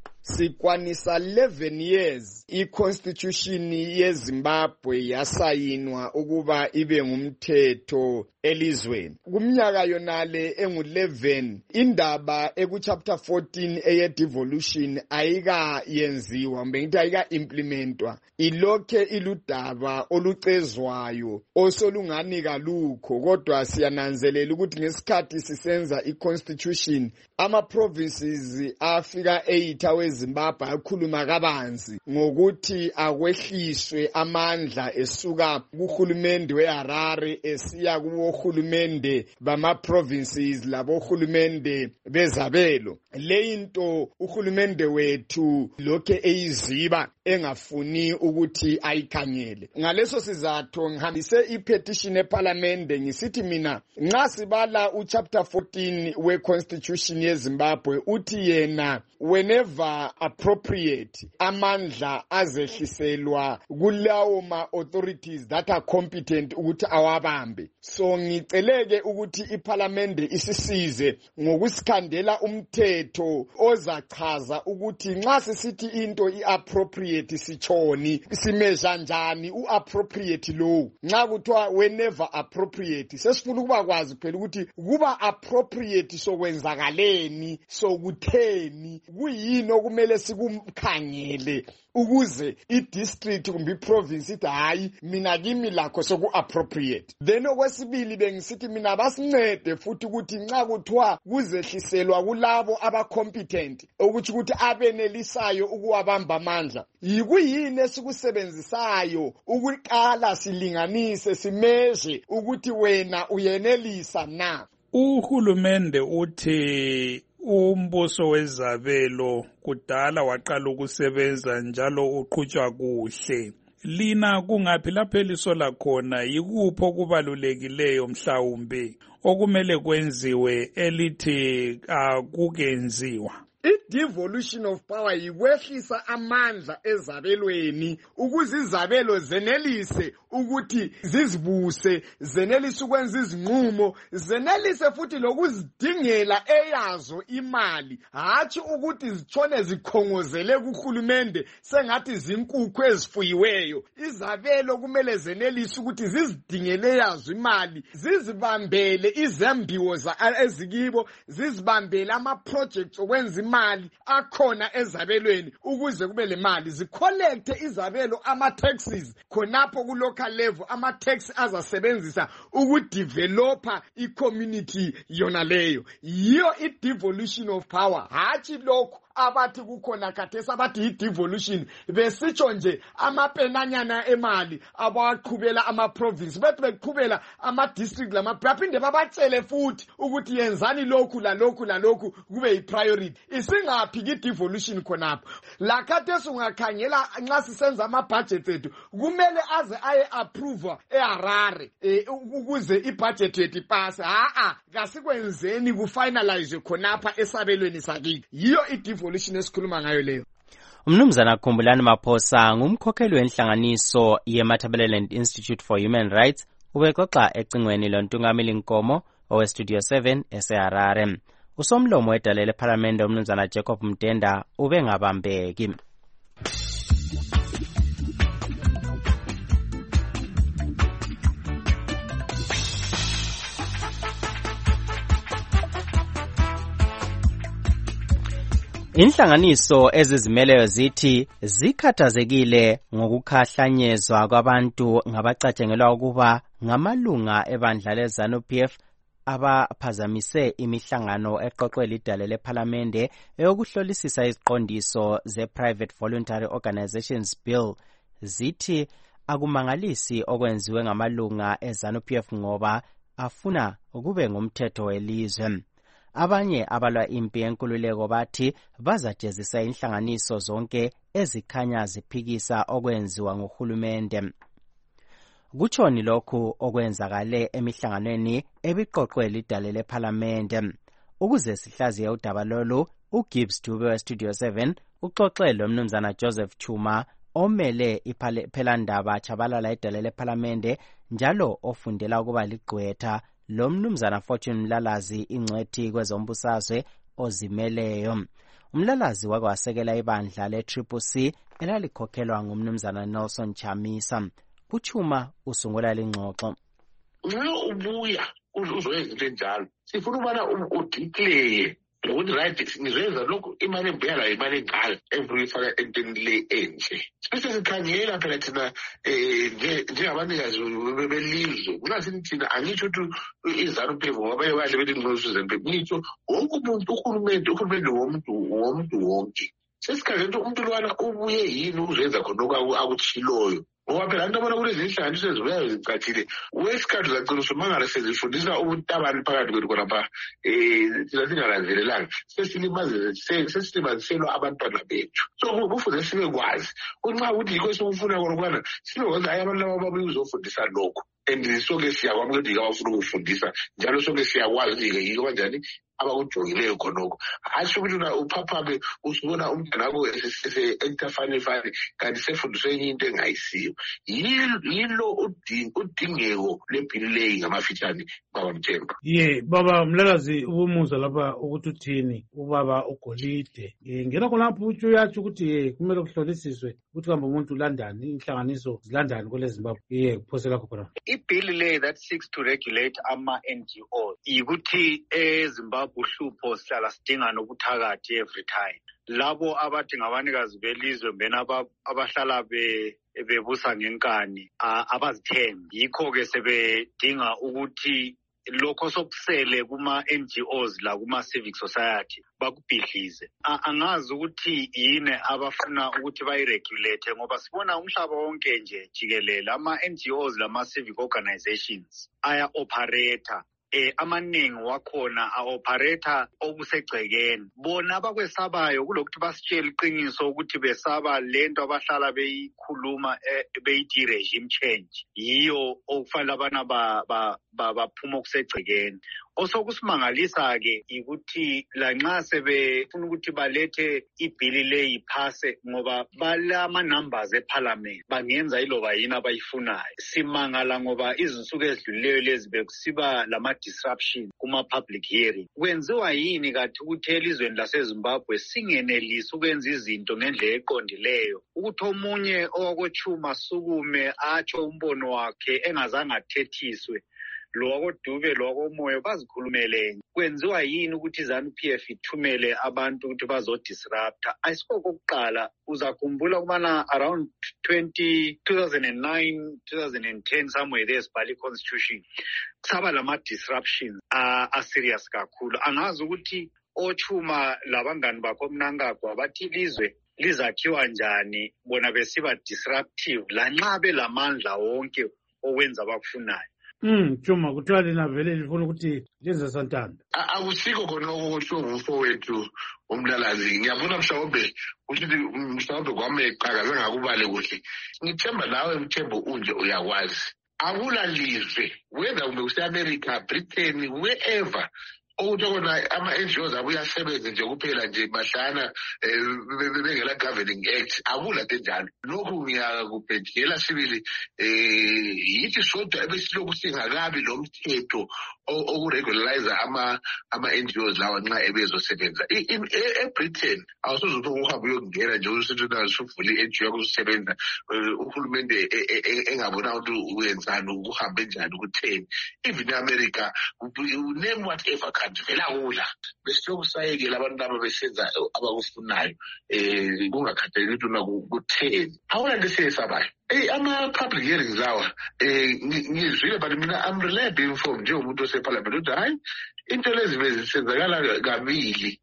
Sikwanisa 11 years i-Constitution yeZimbabwe yasayinwa ukuba ibe ngumthetho elizweni. Kumnyaka yonale engu-11 indaba ekuchapter 14 eye-devolution ayika yenziwa ngithi ayika implementwa. Ilokhe iludaba olucezwayo osolungani kalukho kodwa siyananzelela ukuthi ngesikhathi sisenza i-Constitution ama-provinces afika 8 weZimbabwe akhuluma kabanzi ngokuthi akwehliswe amandla esuka kuhulumende weHarare esiya kuhulumende bama-provinces labohulumende bezabelo. Leyinto uhulumende wethu lokhe eyiziba engafuni ukuthi ayikhangele. Ngaleso sizathu ngihambise i-petition eParliament ngisithi mina nxa sibala uchapter 14 we-Constitution yeZimbabwe uthi yena whenever appropriate amandla azehliselwa kulawo ma-authorities that are competent ukuthi awabambe. So ngiceleke ukuthi iParliament isisize ngokusikhandela umthetho ozachaza ukuthi nxa sisithi into i-appropriate sichoni simeasure njani u-appropriate low. Nxa kuthiwa whenever appropriate sesifuna ukuba kwazi phela ukuthi kuba appropriate sokwenzakaleni sokutheni kuyini okumele sikumkhangele ukuze i-district kumbe i-province ithi hayi mina kimi lakho soku-appropriate. Then okwesibili bengisithi mina basincede futhi ukuthi nxa kuthiwa kuzehliselwa kulabo aba-competent ukuthi abenelisayo ukuwabamba amandla yikuyini esikusebenzisayo ukuqala silinganise simeasure ukuthi wena uyenelisa na. Uhulumende uthi umbuso wezabelo kudala waqala ukusebenza njalo uqhutshwa kuhle. lina kungaphi lapho elisola khona yikupho okubalulekileyo mhlawumbe okumele kwenziwe elithi akukenziwa? I-devolution of power yikwehlisa amandla ezabelweni ukuze izabelo zenelise ukuthi zizibuse, zenelise ukwenza izinqumo, zenelise futhi lokuzidingela eyazo imali, hatshi ukuthi zitshone zikhongozele kuhulumende sengathi zinkukhu ezifuyiweyo. Izabelo kumele zenelise ukuthi zizidingele yazo imali, zizibambele izembiwo ezikibo, zizibambele ama-projects okwenza imali akhona ezabelweni ukuze kube le mali, zicollecte izabelo ama-taxes khonapho ku-local level, ama-tax azasebenzisa ukudevelopa i-community yona leyo. Yiyo i-devolution of power, hatshi lokhu abathi kukhona khathesi abathi yi-devolution besitsho nje amapenanyana emali abawaqhubela ama-province, bethi beqhubela ama-district baphinde babatshele futhi ukuthi yenzani lokhu lalokhu lalokhu kube yi-priority. Isingaphi ki-devolution khonapho? La khathesi ungakhangela nxa sisenza ama-budget ethu kumele aze aye-approve eHarare ukuze i-budget yethu ipase. Kasikwenzeni kufinalize khonapha esabelweni sakithi. Yiyo i-devolution esikhuluma ngayo leyo. Umnumzana Khumbulani Maphosa ngumkhokheli wenhlanganiso ye-Matabeleland Institute for Human Rights ubexoxa ecingweni loNtungameli Nkomo oweStudio 7 eseHarare. Usomlomo wedale lePhalamende umnumzana Jacob Mtenda ubengabambeki. Inhlanganiso ezizimeleyo zithi zikhathazekile ngokukhahlanyezwa kwabantu ngabacatshengelwa ukuba ngamalunga ebandla leZANU-PF abaphazamise imihlangano eqoqwe lidale lePhalamende eyokuhlolisisa iziqondiso ze-Private Voluntary Organizations Bill. Zithi akumangalisi okwenziwe ngamalunga eZANU-PF ngoba afuna kube ngumthetho welizwe. Abanye abalwa impi yenkululeko bathi bazajezisa inhlanganiso zonke ezikhanya ziphikisa okwenziwa nguhulumende. Kutshoni lokhu okwenzakale emihlanganweni ebiqoqwe lidale lePhalamende. Ukuze sihlaziye udaba lolu, uGibbs Dube weStudio 7 uxoxe lomnumzana Joseph Chuma omele iphelandaba Chabalala idale lePhalamende njalo ofundela ukuba ligqwetha, lo mnumzana Fortune Mlalazi ingcwethi kwezombusazwe ozimeleyo. Umlalazi wakwasekela ibandla le-CCC elalikhokhelwa ngumnumzana Nelson Chamisa. Uchuma usungula lengxoxo. Nxa ubuya uzoyenza into enjalo sifuna ubana udeclare ukuthi right ngizoyenza lokhu imali ebuya layo imali engaka engifaka entweni le enje. Bese sikhangela phela thina njengabanikazi belizwe kungathi thina angitsho ukuthi iZANU-PF ngoba bahle bethi ngizosuzempe ngitsho wonke umuntu uhulumende womuntu wonke. Sesikhangela ukuthi umuntu lwana ubuye yini ukuzenza khona akutshiloyo. Ngoba phela abantu abona kulezi inhlanganiso ezibuyayo zicacile wesikhathi zacina usumangala sezifundisa ubutabani phakathi kwethu khonapha thina singalanzelelanga sesilimaziselwa abantwana bethu. So kufuze sibe kwazi kunxa ukuthi yikho esikufuna konokwana sibe kwazi hayi abantu laba babuye ukuzofundisa lokho and sonke siyakwamuka ukuthi abafuna ukufundisa njalo sonke siyakwazi ukuthi yiko kanjani abakujongileyo khonoko. Hatshi ukuthi uphaphame usubona umntwana wakho ese-enter fani kanti sefundiswe enye into engayisiyo. Yilo udingeko lebhili leyi ngamafitshane baba Mthembu. Baba Mlalazi ubumuza lapha ukuthi uthini ubaba uGolide. Ngena khonapho utsho uyatsho ukuthi kumele kuhlolisiswe ukuthi kambe umuntu ulandani inhlanganiso zilandani kwele Zimbabwe. Kuphose lakho khona. Ibill le that seeks to regulate ama-NGO yikuthi eZimbabwe uhlupho sihlala sidinga nobuthakathi every time. Labo abathi ngabanikazi belizwe mbena abahlala bebusa ngenkani abazithembi. Yikho-ke sebedinga ukuthi lokho sokusele kuma-NGOs la kuma-civic society bakubhidlize. Angazi ukuthi yini abafuna ukuthi bayiregulate ngoba sibona umhlaba wonke nje jikelele ama-NGOs lama-civic organizations aya-operator amaningi wakhona a-operator okusegcekeni. Bona abakwesabayo kulokuthi basitshele iqiniso ukuthi besaba lento abahlala beyikhuluma beyithi regime change. Yiyo okufanele abana baphuma okusegcekeni. Osokusimangalisa-ke ukuthi lanxa sebefuna ukuthi balethe ibhili le iphase ngoba balama-numbers eparliament bangenza iloba yini abayifunayo. Simangala ngoba izinsuku ezidlulileyo lezi bekusiba lama-disruption kuma-public hearing. Kwenziwa yini kathi ukuthi elizweni laseZimbabwe singenelisi ukwenza izinto ngendlela eqondileyo, ukuthi omunye owakochuma sukume atsho umbono wakhe engazange athethiswe, lo wakoDube lo wakomoyo bazikhulumelene? Kwenziwa yini ukuthi iZANU-PF ithumele abantu ukuthi bazodisrupta? Ayisikho kokuqala, uzakhumbula ukubana around 2009 2010 somewhere there sibhali constitution kusaba lama-disruptions a-serious kakhulu. Angazi ukuthi ochuma labangani bakho Mnangagwa bathi ilizwe lizakhiwa njani bona besiba disruptive lanxa belamandla wonke owenza abakufunayo. Chuma kuthiwa lina vele lifuna ukuthi lenze santanda. Akusikho khona okusho umfowethu uMlalazi. Ngiyabona mhlawumbe ukuthi mhlawumbe kwami eqhakaze ngakubale kuhle. Ngithemba nawe Mthembu unje uyakwazi. Akula lizwe whether ube use-America, Britain, wherever ukuthi kona ama-NGOs abo uyasebenza nje kuphela nje mahlana bengela governing act. Akula njalo. Lokhu ngiyakubhedlela sibili yithi sodwa ebesilokhu singakabi lo mthetho okuregularize ama-NGOs lawa nxa ebezosebenza. eBritain awusoze ukuthi uhambe uyokungena nje usithi nasuvula i-NGO yokusebenza uhulumende engabona ukuthi wenzani ukuhambe njani ukutheni. Even eAmerica name whatever country vela kula besilokhu sayekela abantu laba besenza abakufunayo kungakhathaleki ukuthi kutheni. Awula nto esiyesabayo. Ama-public hearings lawa ngizwile but mina I'm reliably informed njengomuntu oseparliament ukuthi hayi into lezi bezisenzakala kabili.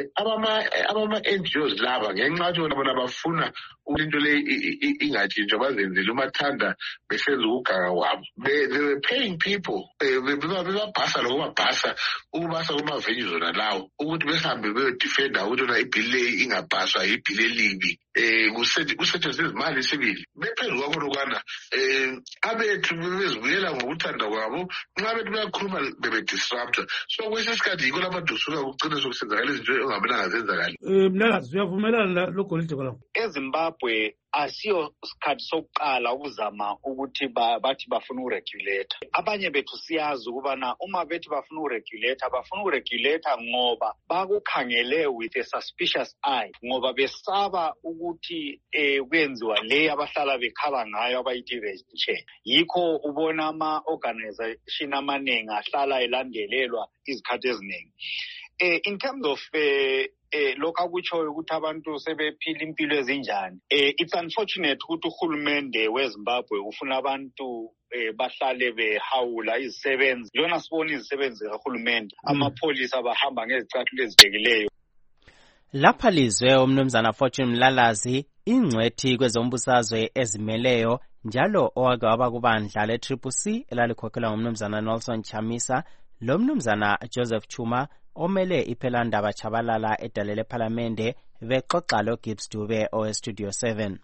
Abama-NGOs laba ngenxa yokuthi bona bafuna ukuthi into le ingatshintshwa bazenzele umathanda besenza ukugaga wabo. They were paying people bebabhasa lokubabhasa ukubasa kuma-venues zona lawo ukuthi behambe beyodefenda ukuthi na ibhili le ingabhaswa ibhili elibi. Kusetshenziswa izimali sibili bephezu kwakho lokwana abethu bezibuyela ngokuthanda kwabo nxa bethu bayakhuluma bebe-disrupta. So kwesinye isikhathi yikho labantu suka kucine sokusenzakala izinto engamelanga zenzakali. Mlalazi uyavumelana logolide kwalapho? eZimbabwe asiyo sikhathi sokuqala ukuzama ukuthi bathi bafuna uregulate. Abanye bethu siyazi ukubana uma bethi bafuna uregulate bafuna uregulate ngoba bakukhangele with a suspicious eye, ngoba besaba ukuthi kwenziwa le abahlala bekhala ngayo abayithi regime. Yikho ubona ama-organization amaningi ahlala elandelelwa izikhathi eziningi. In terms of lokhu akutshoyo ukuthi abantu sebephila impilo ezinjani, it's unfortunate ukuthi uhulumende weZimbabwe ufuna abantu bahlale behawula izisebenzi. Njona sibona izisebenzi zikahulumende, amapholisa bahamba ngezicathulo ezibekileyo. Lapha lizwe umnumzana Fortune Mlalazi, ingcwethi kwezombusazwe ezimeleyo njalo owake waba kubandla le-CCC elalikhokhelwa ngumnumzana Nelson Chamisa lo mnumzana Joseph Chuma omele iphelandaba Chabalala edale lephalamende bexoxa lo Gibbs Dube oweStudio 7.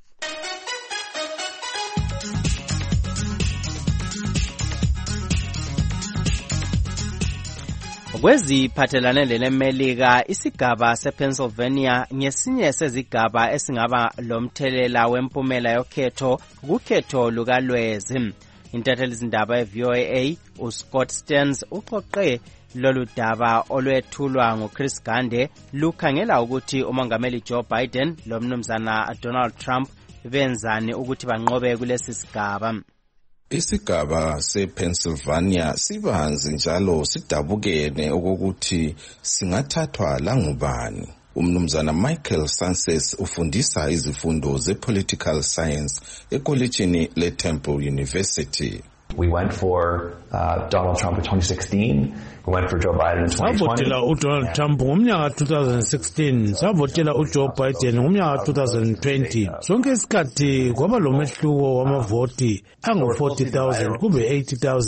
Kweziphathelane leMelika, isigaba sePennsylvania ngesinye sezigaba esingaba lomthelela wempumela yokhetho kukhetho lukalwezi. Intatheli izindaba ye-VOA uScott Stearns uxoxe lolu daba olwethulwa nguChris Gande lukhangela ukuthi umongameli Joe Biden lo mnumzana Donald Trump benzani ukuthi banqobe kulesi sigaba. Isigaba sePennsylvania sibanzi njalo sidabukene okokuthi singathathwa langubani. Umnumzana Michael Sanchez ufundisa izifundo ze-political science ekolejini leTemple University. We went for Donald Trump in 2016. We went for Joe Biden in 2020. Savotela uDonald Trump ngomnyaka 2016, savotela uJoe Biden ngomnyaka 2020. Sonke isikhathi kwaba lomehluko wamavoti angu 40,000 kube 80,000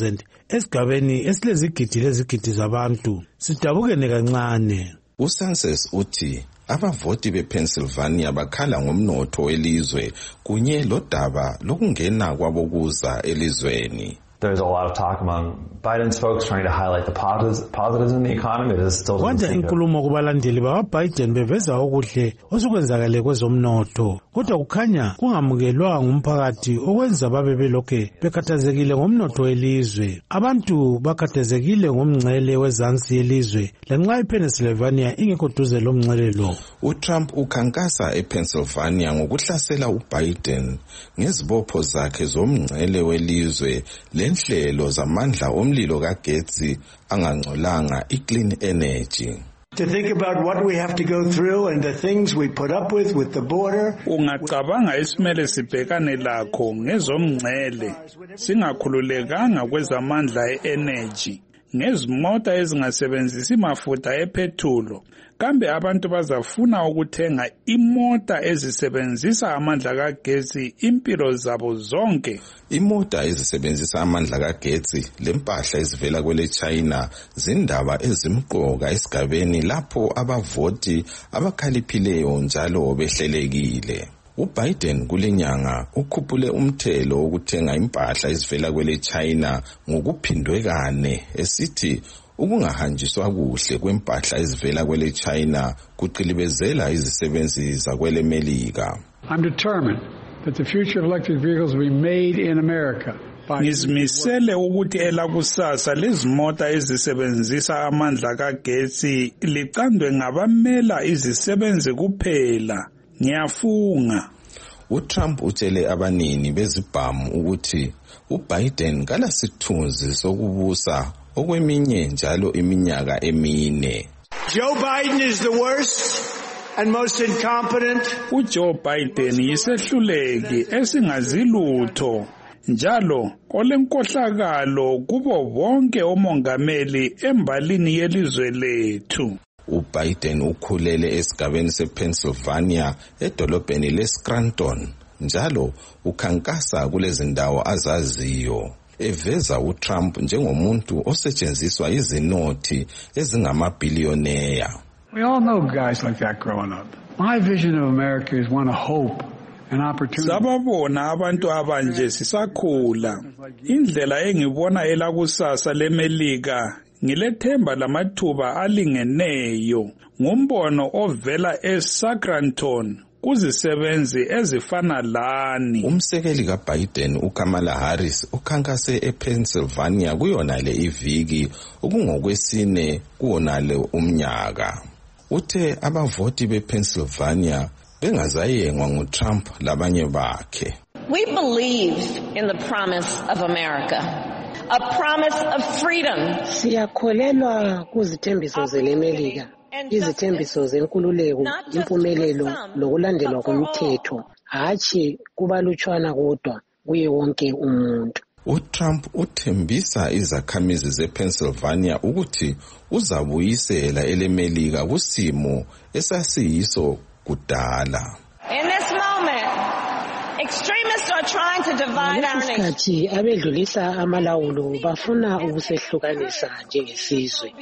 esigabeni esilezigidi lezigidi zabantu sidabukene kancane. USanses uthi abavoti bePennsylvania bakhala ngomnotho welizwe kunye lodaba lokungena kwabokuza elizweni. There's a lot of talk among Biden's folks trying to highlight the positives in the economy. It is still kwanja inkulumo kubalandeli bakaBiden beveza okuhle osekwenzakale kwezomnotho, kodwa kukhanya kungamukelwa ngumphakathi okwenza babe belokhe bekhathazekile ngomnotho welizwe. Abantu bakhathazekile ngomngcele wezansi yelizwe lanxa iPennsylvania ingekho duze lomngcele lo. uTrump ukhankasa ePennsylvania ngokuhlasela uBiden ngezibopho zakhe zomngcele welizwe lenhlelo zamandla omlilo kagetsi angangcolanga iClean Energy. To think about what we have to go through and the things we put up with the border. Ungacabanga isimele sibhekane lakho ngezomngcele singakhululekanga kwezamandla e-energy ngezimota ezingasebenzisi mafutha epetrol. Kambe abantu bazafuna ukuthenga imota ezisebenzisa amandla kagesi impilo zabo zonke. Imota ezisebenzisa amandla kagesi lempahla ezivela kwele China zindaba ezimqoka esigabeni lapho abavoti abakhaliphileyo njalo behlelekile. uBiden kulenyanga ukhuphule umthelo wokuthenga impahla ezivela kwele China ngokuphindwe kane esithi ukungahanjiswa kuhle kwempahla ezivela kwele China kuqilibezela izisebenzi zakwele Melika. I'm determined that the future of electric vehicles will be made in America. Ngizimisele ukuthi elakusasa lezimota ezisebenzisa amandla kagesi liqandwe ngabamela izisebenzi kuphela. Ngiyafunga. uTrump utshele abanini bezibhamu ukuthi uBiden kalasithunzi sokubusa okweminye njalo iminyaka emine. Joe Biden is the worst and most incompetent. uJoe Biden yisehluleki esingazilutho njalo olenkohlakalo kubo bonke omongameli embalini yelizwe lethu. uBiden ukhulele esigabeni sePennsylvania edolobheni leScranton njalo ukhankasa kulezi ndawo azaziyo. Eveza uTrump njengomuntu osetshenziswa izinothi ezingamabhiliyoneya. We all know guys like that growing up. My vision of America is one of hope and opportunity. Sababona abantu abanje sisakhula. Indlela engibona elakusasa leMelika ngilethemba lamathuba alingeneyo ngombono ovela eScranton kuzisebenzi ezifana lani. Umsekeli kaBiden uKamala Harris ukhankase ePennsylvania kuyona le iviki okungokwesine kuwonale umnyaka. Uthe abavoti bePennsylvania bengazayengwa nguTrump labanye bakhe. We believe in the promise of America. A promise of freedom. Siyakholelwa kuzithembiso zelemelika, izithembiso zenkululeko, impumelelo lokulandelwa komthetho, hathi kubalutshwana kodwa kuye wonke umuntu. uTrump uthembisa izakhamizi zePennsylvania ukuthi uzabuyisela elemelika kusimo esasiyiso kudala. In this moment, extremists are trying to divide our nation. Isikhathi abedlulisa amalawulo bafuna ukusehlukanisa njengesizwe.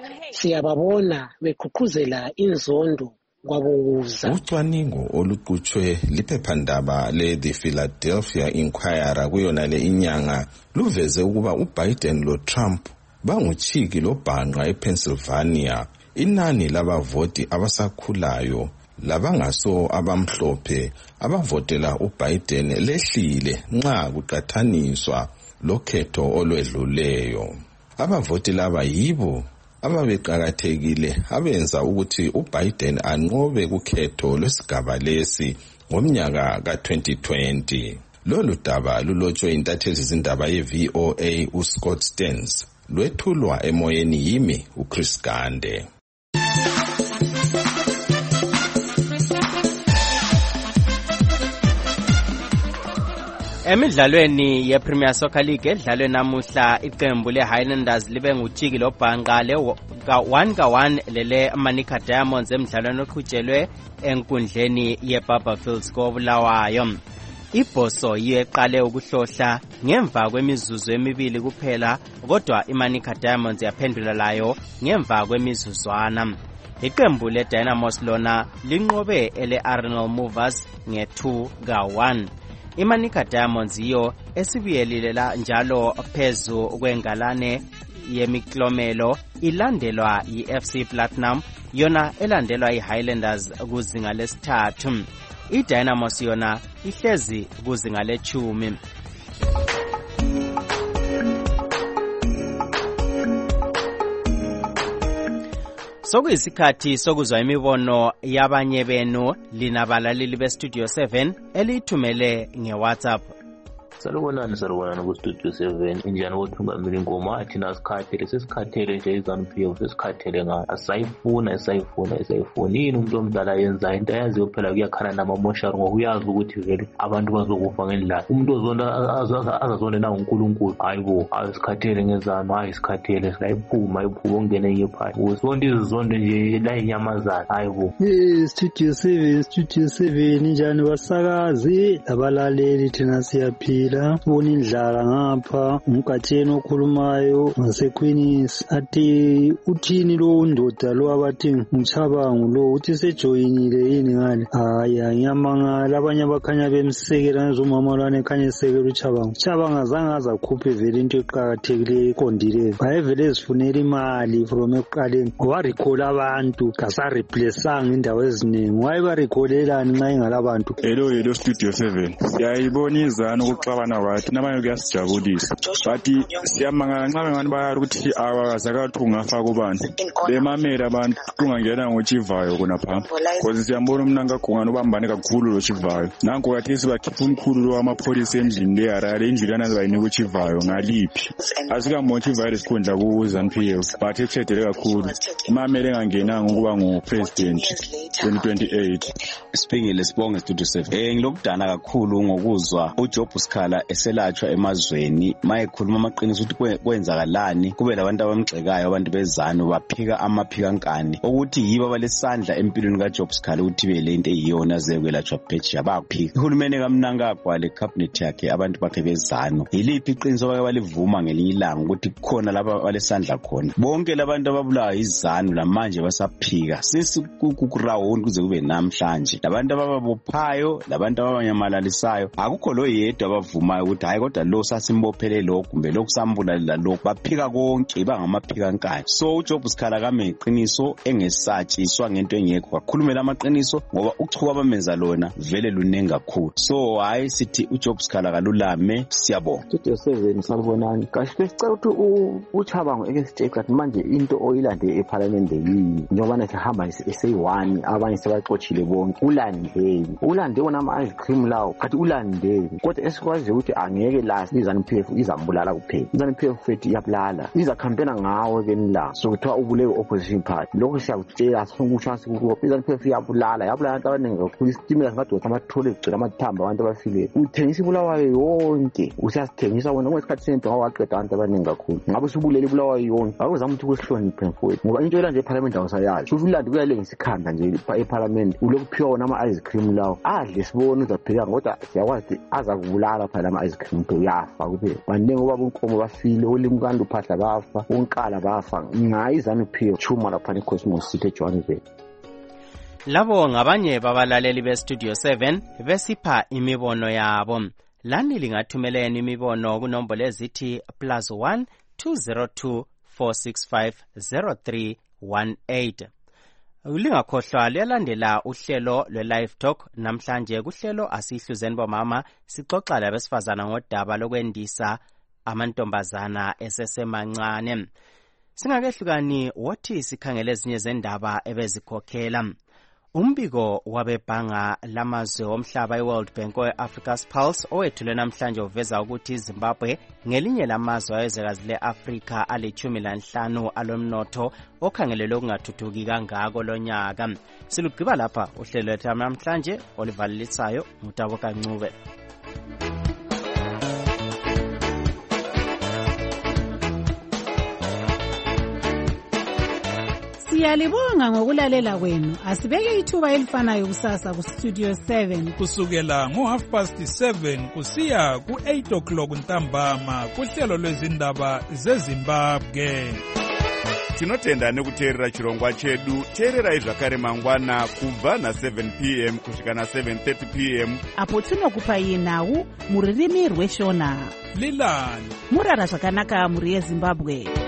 Siyababona beqhuqhuzela inzondo kwabokuza. Ucwaningo oluqutshwe liphephandaba le-The Philadelphia Inquirer kuyona le inyanga luveze ukuba uBiden loTrump banguchiki lobhanqa ePennsylvania. Inani labavoti abasakhulayo labangaso abamhlophe abavotela uBiden lehlile nxa kuqathaniswa lokhetho olwedluleyo. Abavoti laba yibo ababeqakathekile abenza ukuthi uBiden anqobe kukhetho lwesigaba lesi ngomnyaka ka2020. Lolu daba lulotshwe intatheli izindaba yeVOA uScott Stearns lwethulwa emoyeni yimi uChris Gande. Emidlalweni yePremier Soccer League edlalwe namuhla iqembu leHighlanders libe ngujiki lobhanqa le 1-1 lele Manica Diamonds emidlalweni oqhutshelwe enkundleni yeBarberfields koBulawayo. ibhoso yeqale ukuhlohla ngemva kwemizuzu emibili kuphela, kodwa iManica Diamonds yaphendula layo ngemva kwemizuzwana. Iqembu leDynamos lona linqobe ele-Arsenal Movers nge-2-1. iManica Diamonds yiyo esibuyelelela njalo phezu kwengalane yemiklomelo, ilandelwa yi-FC Platinum yona elandelwa yi-Highlanders kuzinga lesithathu. iDynamos yona ihlezi kuzinga le-10. Sokuyisikhathi sokuzwa imibono yabanye benu linabalaleli beStudio 7 elithumele ngeWhatsApp. Salubonani ku-Studio 7 injani wothungameli ngoma thina sesikhathele nje iZANU-PF sesikhathele ngayo asayifuna yini umuntu omdala yenza into ayaziyo phela kuyakhala namamoshari ngokuyazi ukuthi vele abantu bazokufa ngendlala umuntu ozonda azazonena uNkulunkulu hayibo asikhathele ngezanu isikhathele silayiphuma ongene ngephaya usonto izizondo nje la inyamazana hayibo. Studio 7 injani basakazi abalaleli thina siyaphila bona indlala ngapha umgatsheni okhulumayo ngaseQueens athi uthini lo ndoda lo abathi umchabango lo uthi sejoyinile yini ngale hayi ngiyamangala abanye abakhanya bemsekela ngezomama lwane ekhanya esekela uchabango azange azakhuphe vele into eqhakathekileyo eqondileyo wayevele ezifunela imali from ekuqaleni warecall abantu kasareplaceanga indawo eziningi wayebarecallelani nxa ingalabantu. Hello Studio 7 siyayibona izanu ukuxabana bathi nabanye kuyasijabulisa bathi siyamangala nxa bengani bayala ukuthi awakazakathi ungafa kubani bemamela abantu kungangena ngochivayo khona phambi because siyambona umnanga gungana ubambane kakhulu lo chivayo nanku kathesi bakhipha umkhulu lo amapholisa endlini leyarale indlilana zayinika uchivayo ngaliphi asikamochivayo lesikhundla kuZANU-PF bathi kushedele kakhulu imamela engangenanga ukuba ngupresident 2028. Sibongile Studio 7 ngilokudana kakhulu ngokuzwa uJob Sikhala eselatshwa emazweni mayekhuluma amaqiniso ukuthi kwenzakalani kube labantu abamgxekayo abantu bezanu baphika amaphikankani ukuthi yibo abalesandla empilweni kaJob Sikhala ukuthi bele into eyiyona zekwelatshwa phetsheya bakuphika. Uhulumeni kaMnangagwa lecabinet yakhe abantu bakhe bezanu yiliphi iqiniso bake balivuma ngelinye ilanga ukuthi kukhona laba balesandla khona bonke labantu ababulawa izanu lamanje basaphika sesikurawundi kuze kube namhlanje labantu ababophayo labantu ababanyamalalisayo akukho lo yedwa abavumayo ukuthi hayi kodwa lo sasimbophele lo kumbe lokusambulalela lo baphika konke bangamaphikankani. So uJob Sikhala kame iqiniso engesatshiswa ngento engekho kakhulumela amaqiniso ngoba uchuba abamenza lona vele lunengi kakhulu. So hayi sithi uJob Sikhala kalulame siyabonga. Studio 7 salubonani kahle besicela ukuthi uchabango ekesitsheka ukuthi manje into oyilande eParliament yini njengoba sihamba eseyi1 abanye sebaxochile bonke ulande wona ama ice cream lawo kathi ulande kodwa esikwazi ukuthi angeke la iZANU-PF izambulala kuphela iZANU-PF fethi iyabulala izacampaigna ngawe ke nila so kuthiwa ubule opposition party lokho siyakutshela sifuna ukusho ukuthi iZANU-PF iyabulala abantu abaningi kakhulu istimela singadonsa amathole egcwele amathamba abantu abafile uthengisa ibulawayo yonke usiyasithengisa wona ngesikhathi sempi ngawaqeda abantu abaningi kakhulu ngabe usubulele ibulawayo yonke akuzama ukuthi kuhloniphe mfowethu ngoba into elanje eParliament awusayazi futhi ulande kuyalengisa ikhanda nje eParliament ulokuphiwa wona ama ice cream lawo adle sibone uzapheka kodwa siyakwazi aza kubulala phela ama ice cream to yafa kuphela baningi ngoba bonkomo bafile olimkanda uphahla bafa onkala bafa ngayi iZANU-PF chuma lapha eCosmos City eJohannesburg. Labo ngabanye babalaleli beStudio 7 besipha imibono yabo. Lani lingathumeleni imibono kunombolo ezithi +1 202 465 0318. Lingakhohlwa liyalandela uhlelo lwe-Live Talk namhlanje kuhlelo asihluzeni bomama sixoxa labesifazana ngodaba lokwendisa amantombazana esesemancane. Singakehlukani wothi sikhangele ezinye zendaba ebezikhokhela. Umbiko wabebhanga lamazwe omhlaba iWorld Bank we-Africa's Pulse owethule namhlanje uveza ukuthi iZimbabwe ngelinye lamazwe ayezwekazi le-Afrika ali-15 alomnotho okhangelelwe ukungathuthuki kangako lonyaka. Silugqiba lapha uhlelo lwethu namhlanje olivalelisayo ngutabo kancube. Siyalibonga ngokulalela kwenu. Asibeke ithuba elifanayo kusasa ku Studio 7 kusukela ngo7:30 kusiya ku8 o'clock ntambama kuhlelo lwezindaba zeZimbabwe. Tinotenda nekuteerera chirongwa chedu. Teererai zvakare mangwana kubva na7 p.m. kusvika na7:30 p.m. apo tinokupai nhau muririmi rweshona. Lilani murara zvakanaka muri yeZimbabwe.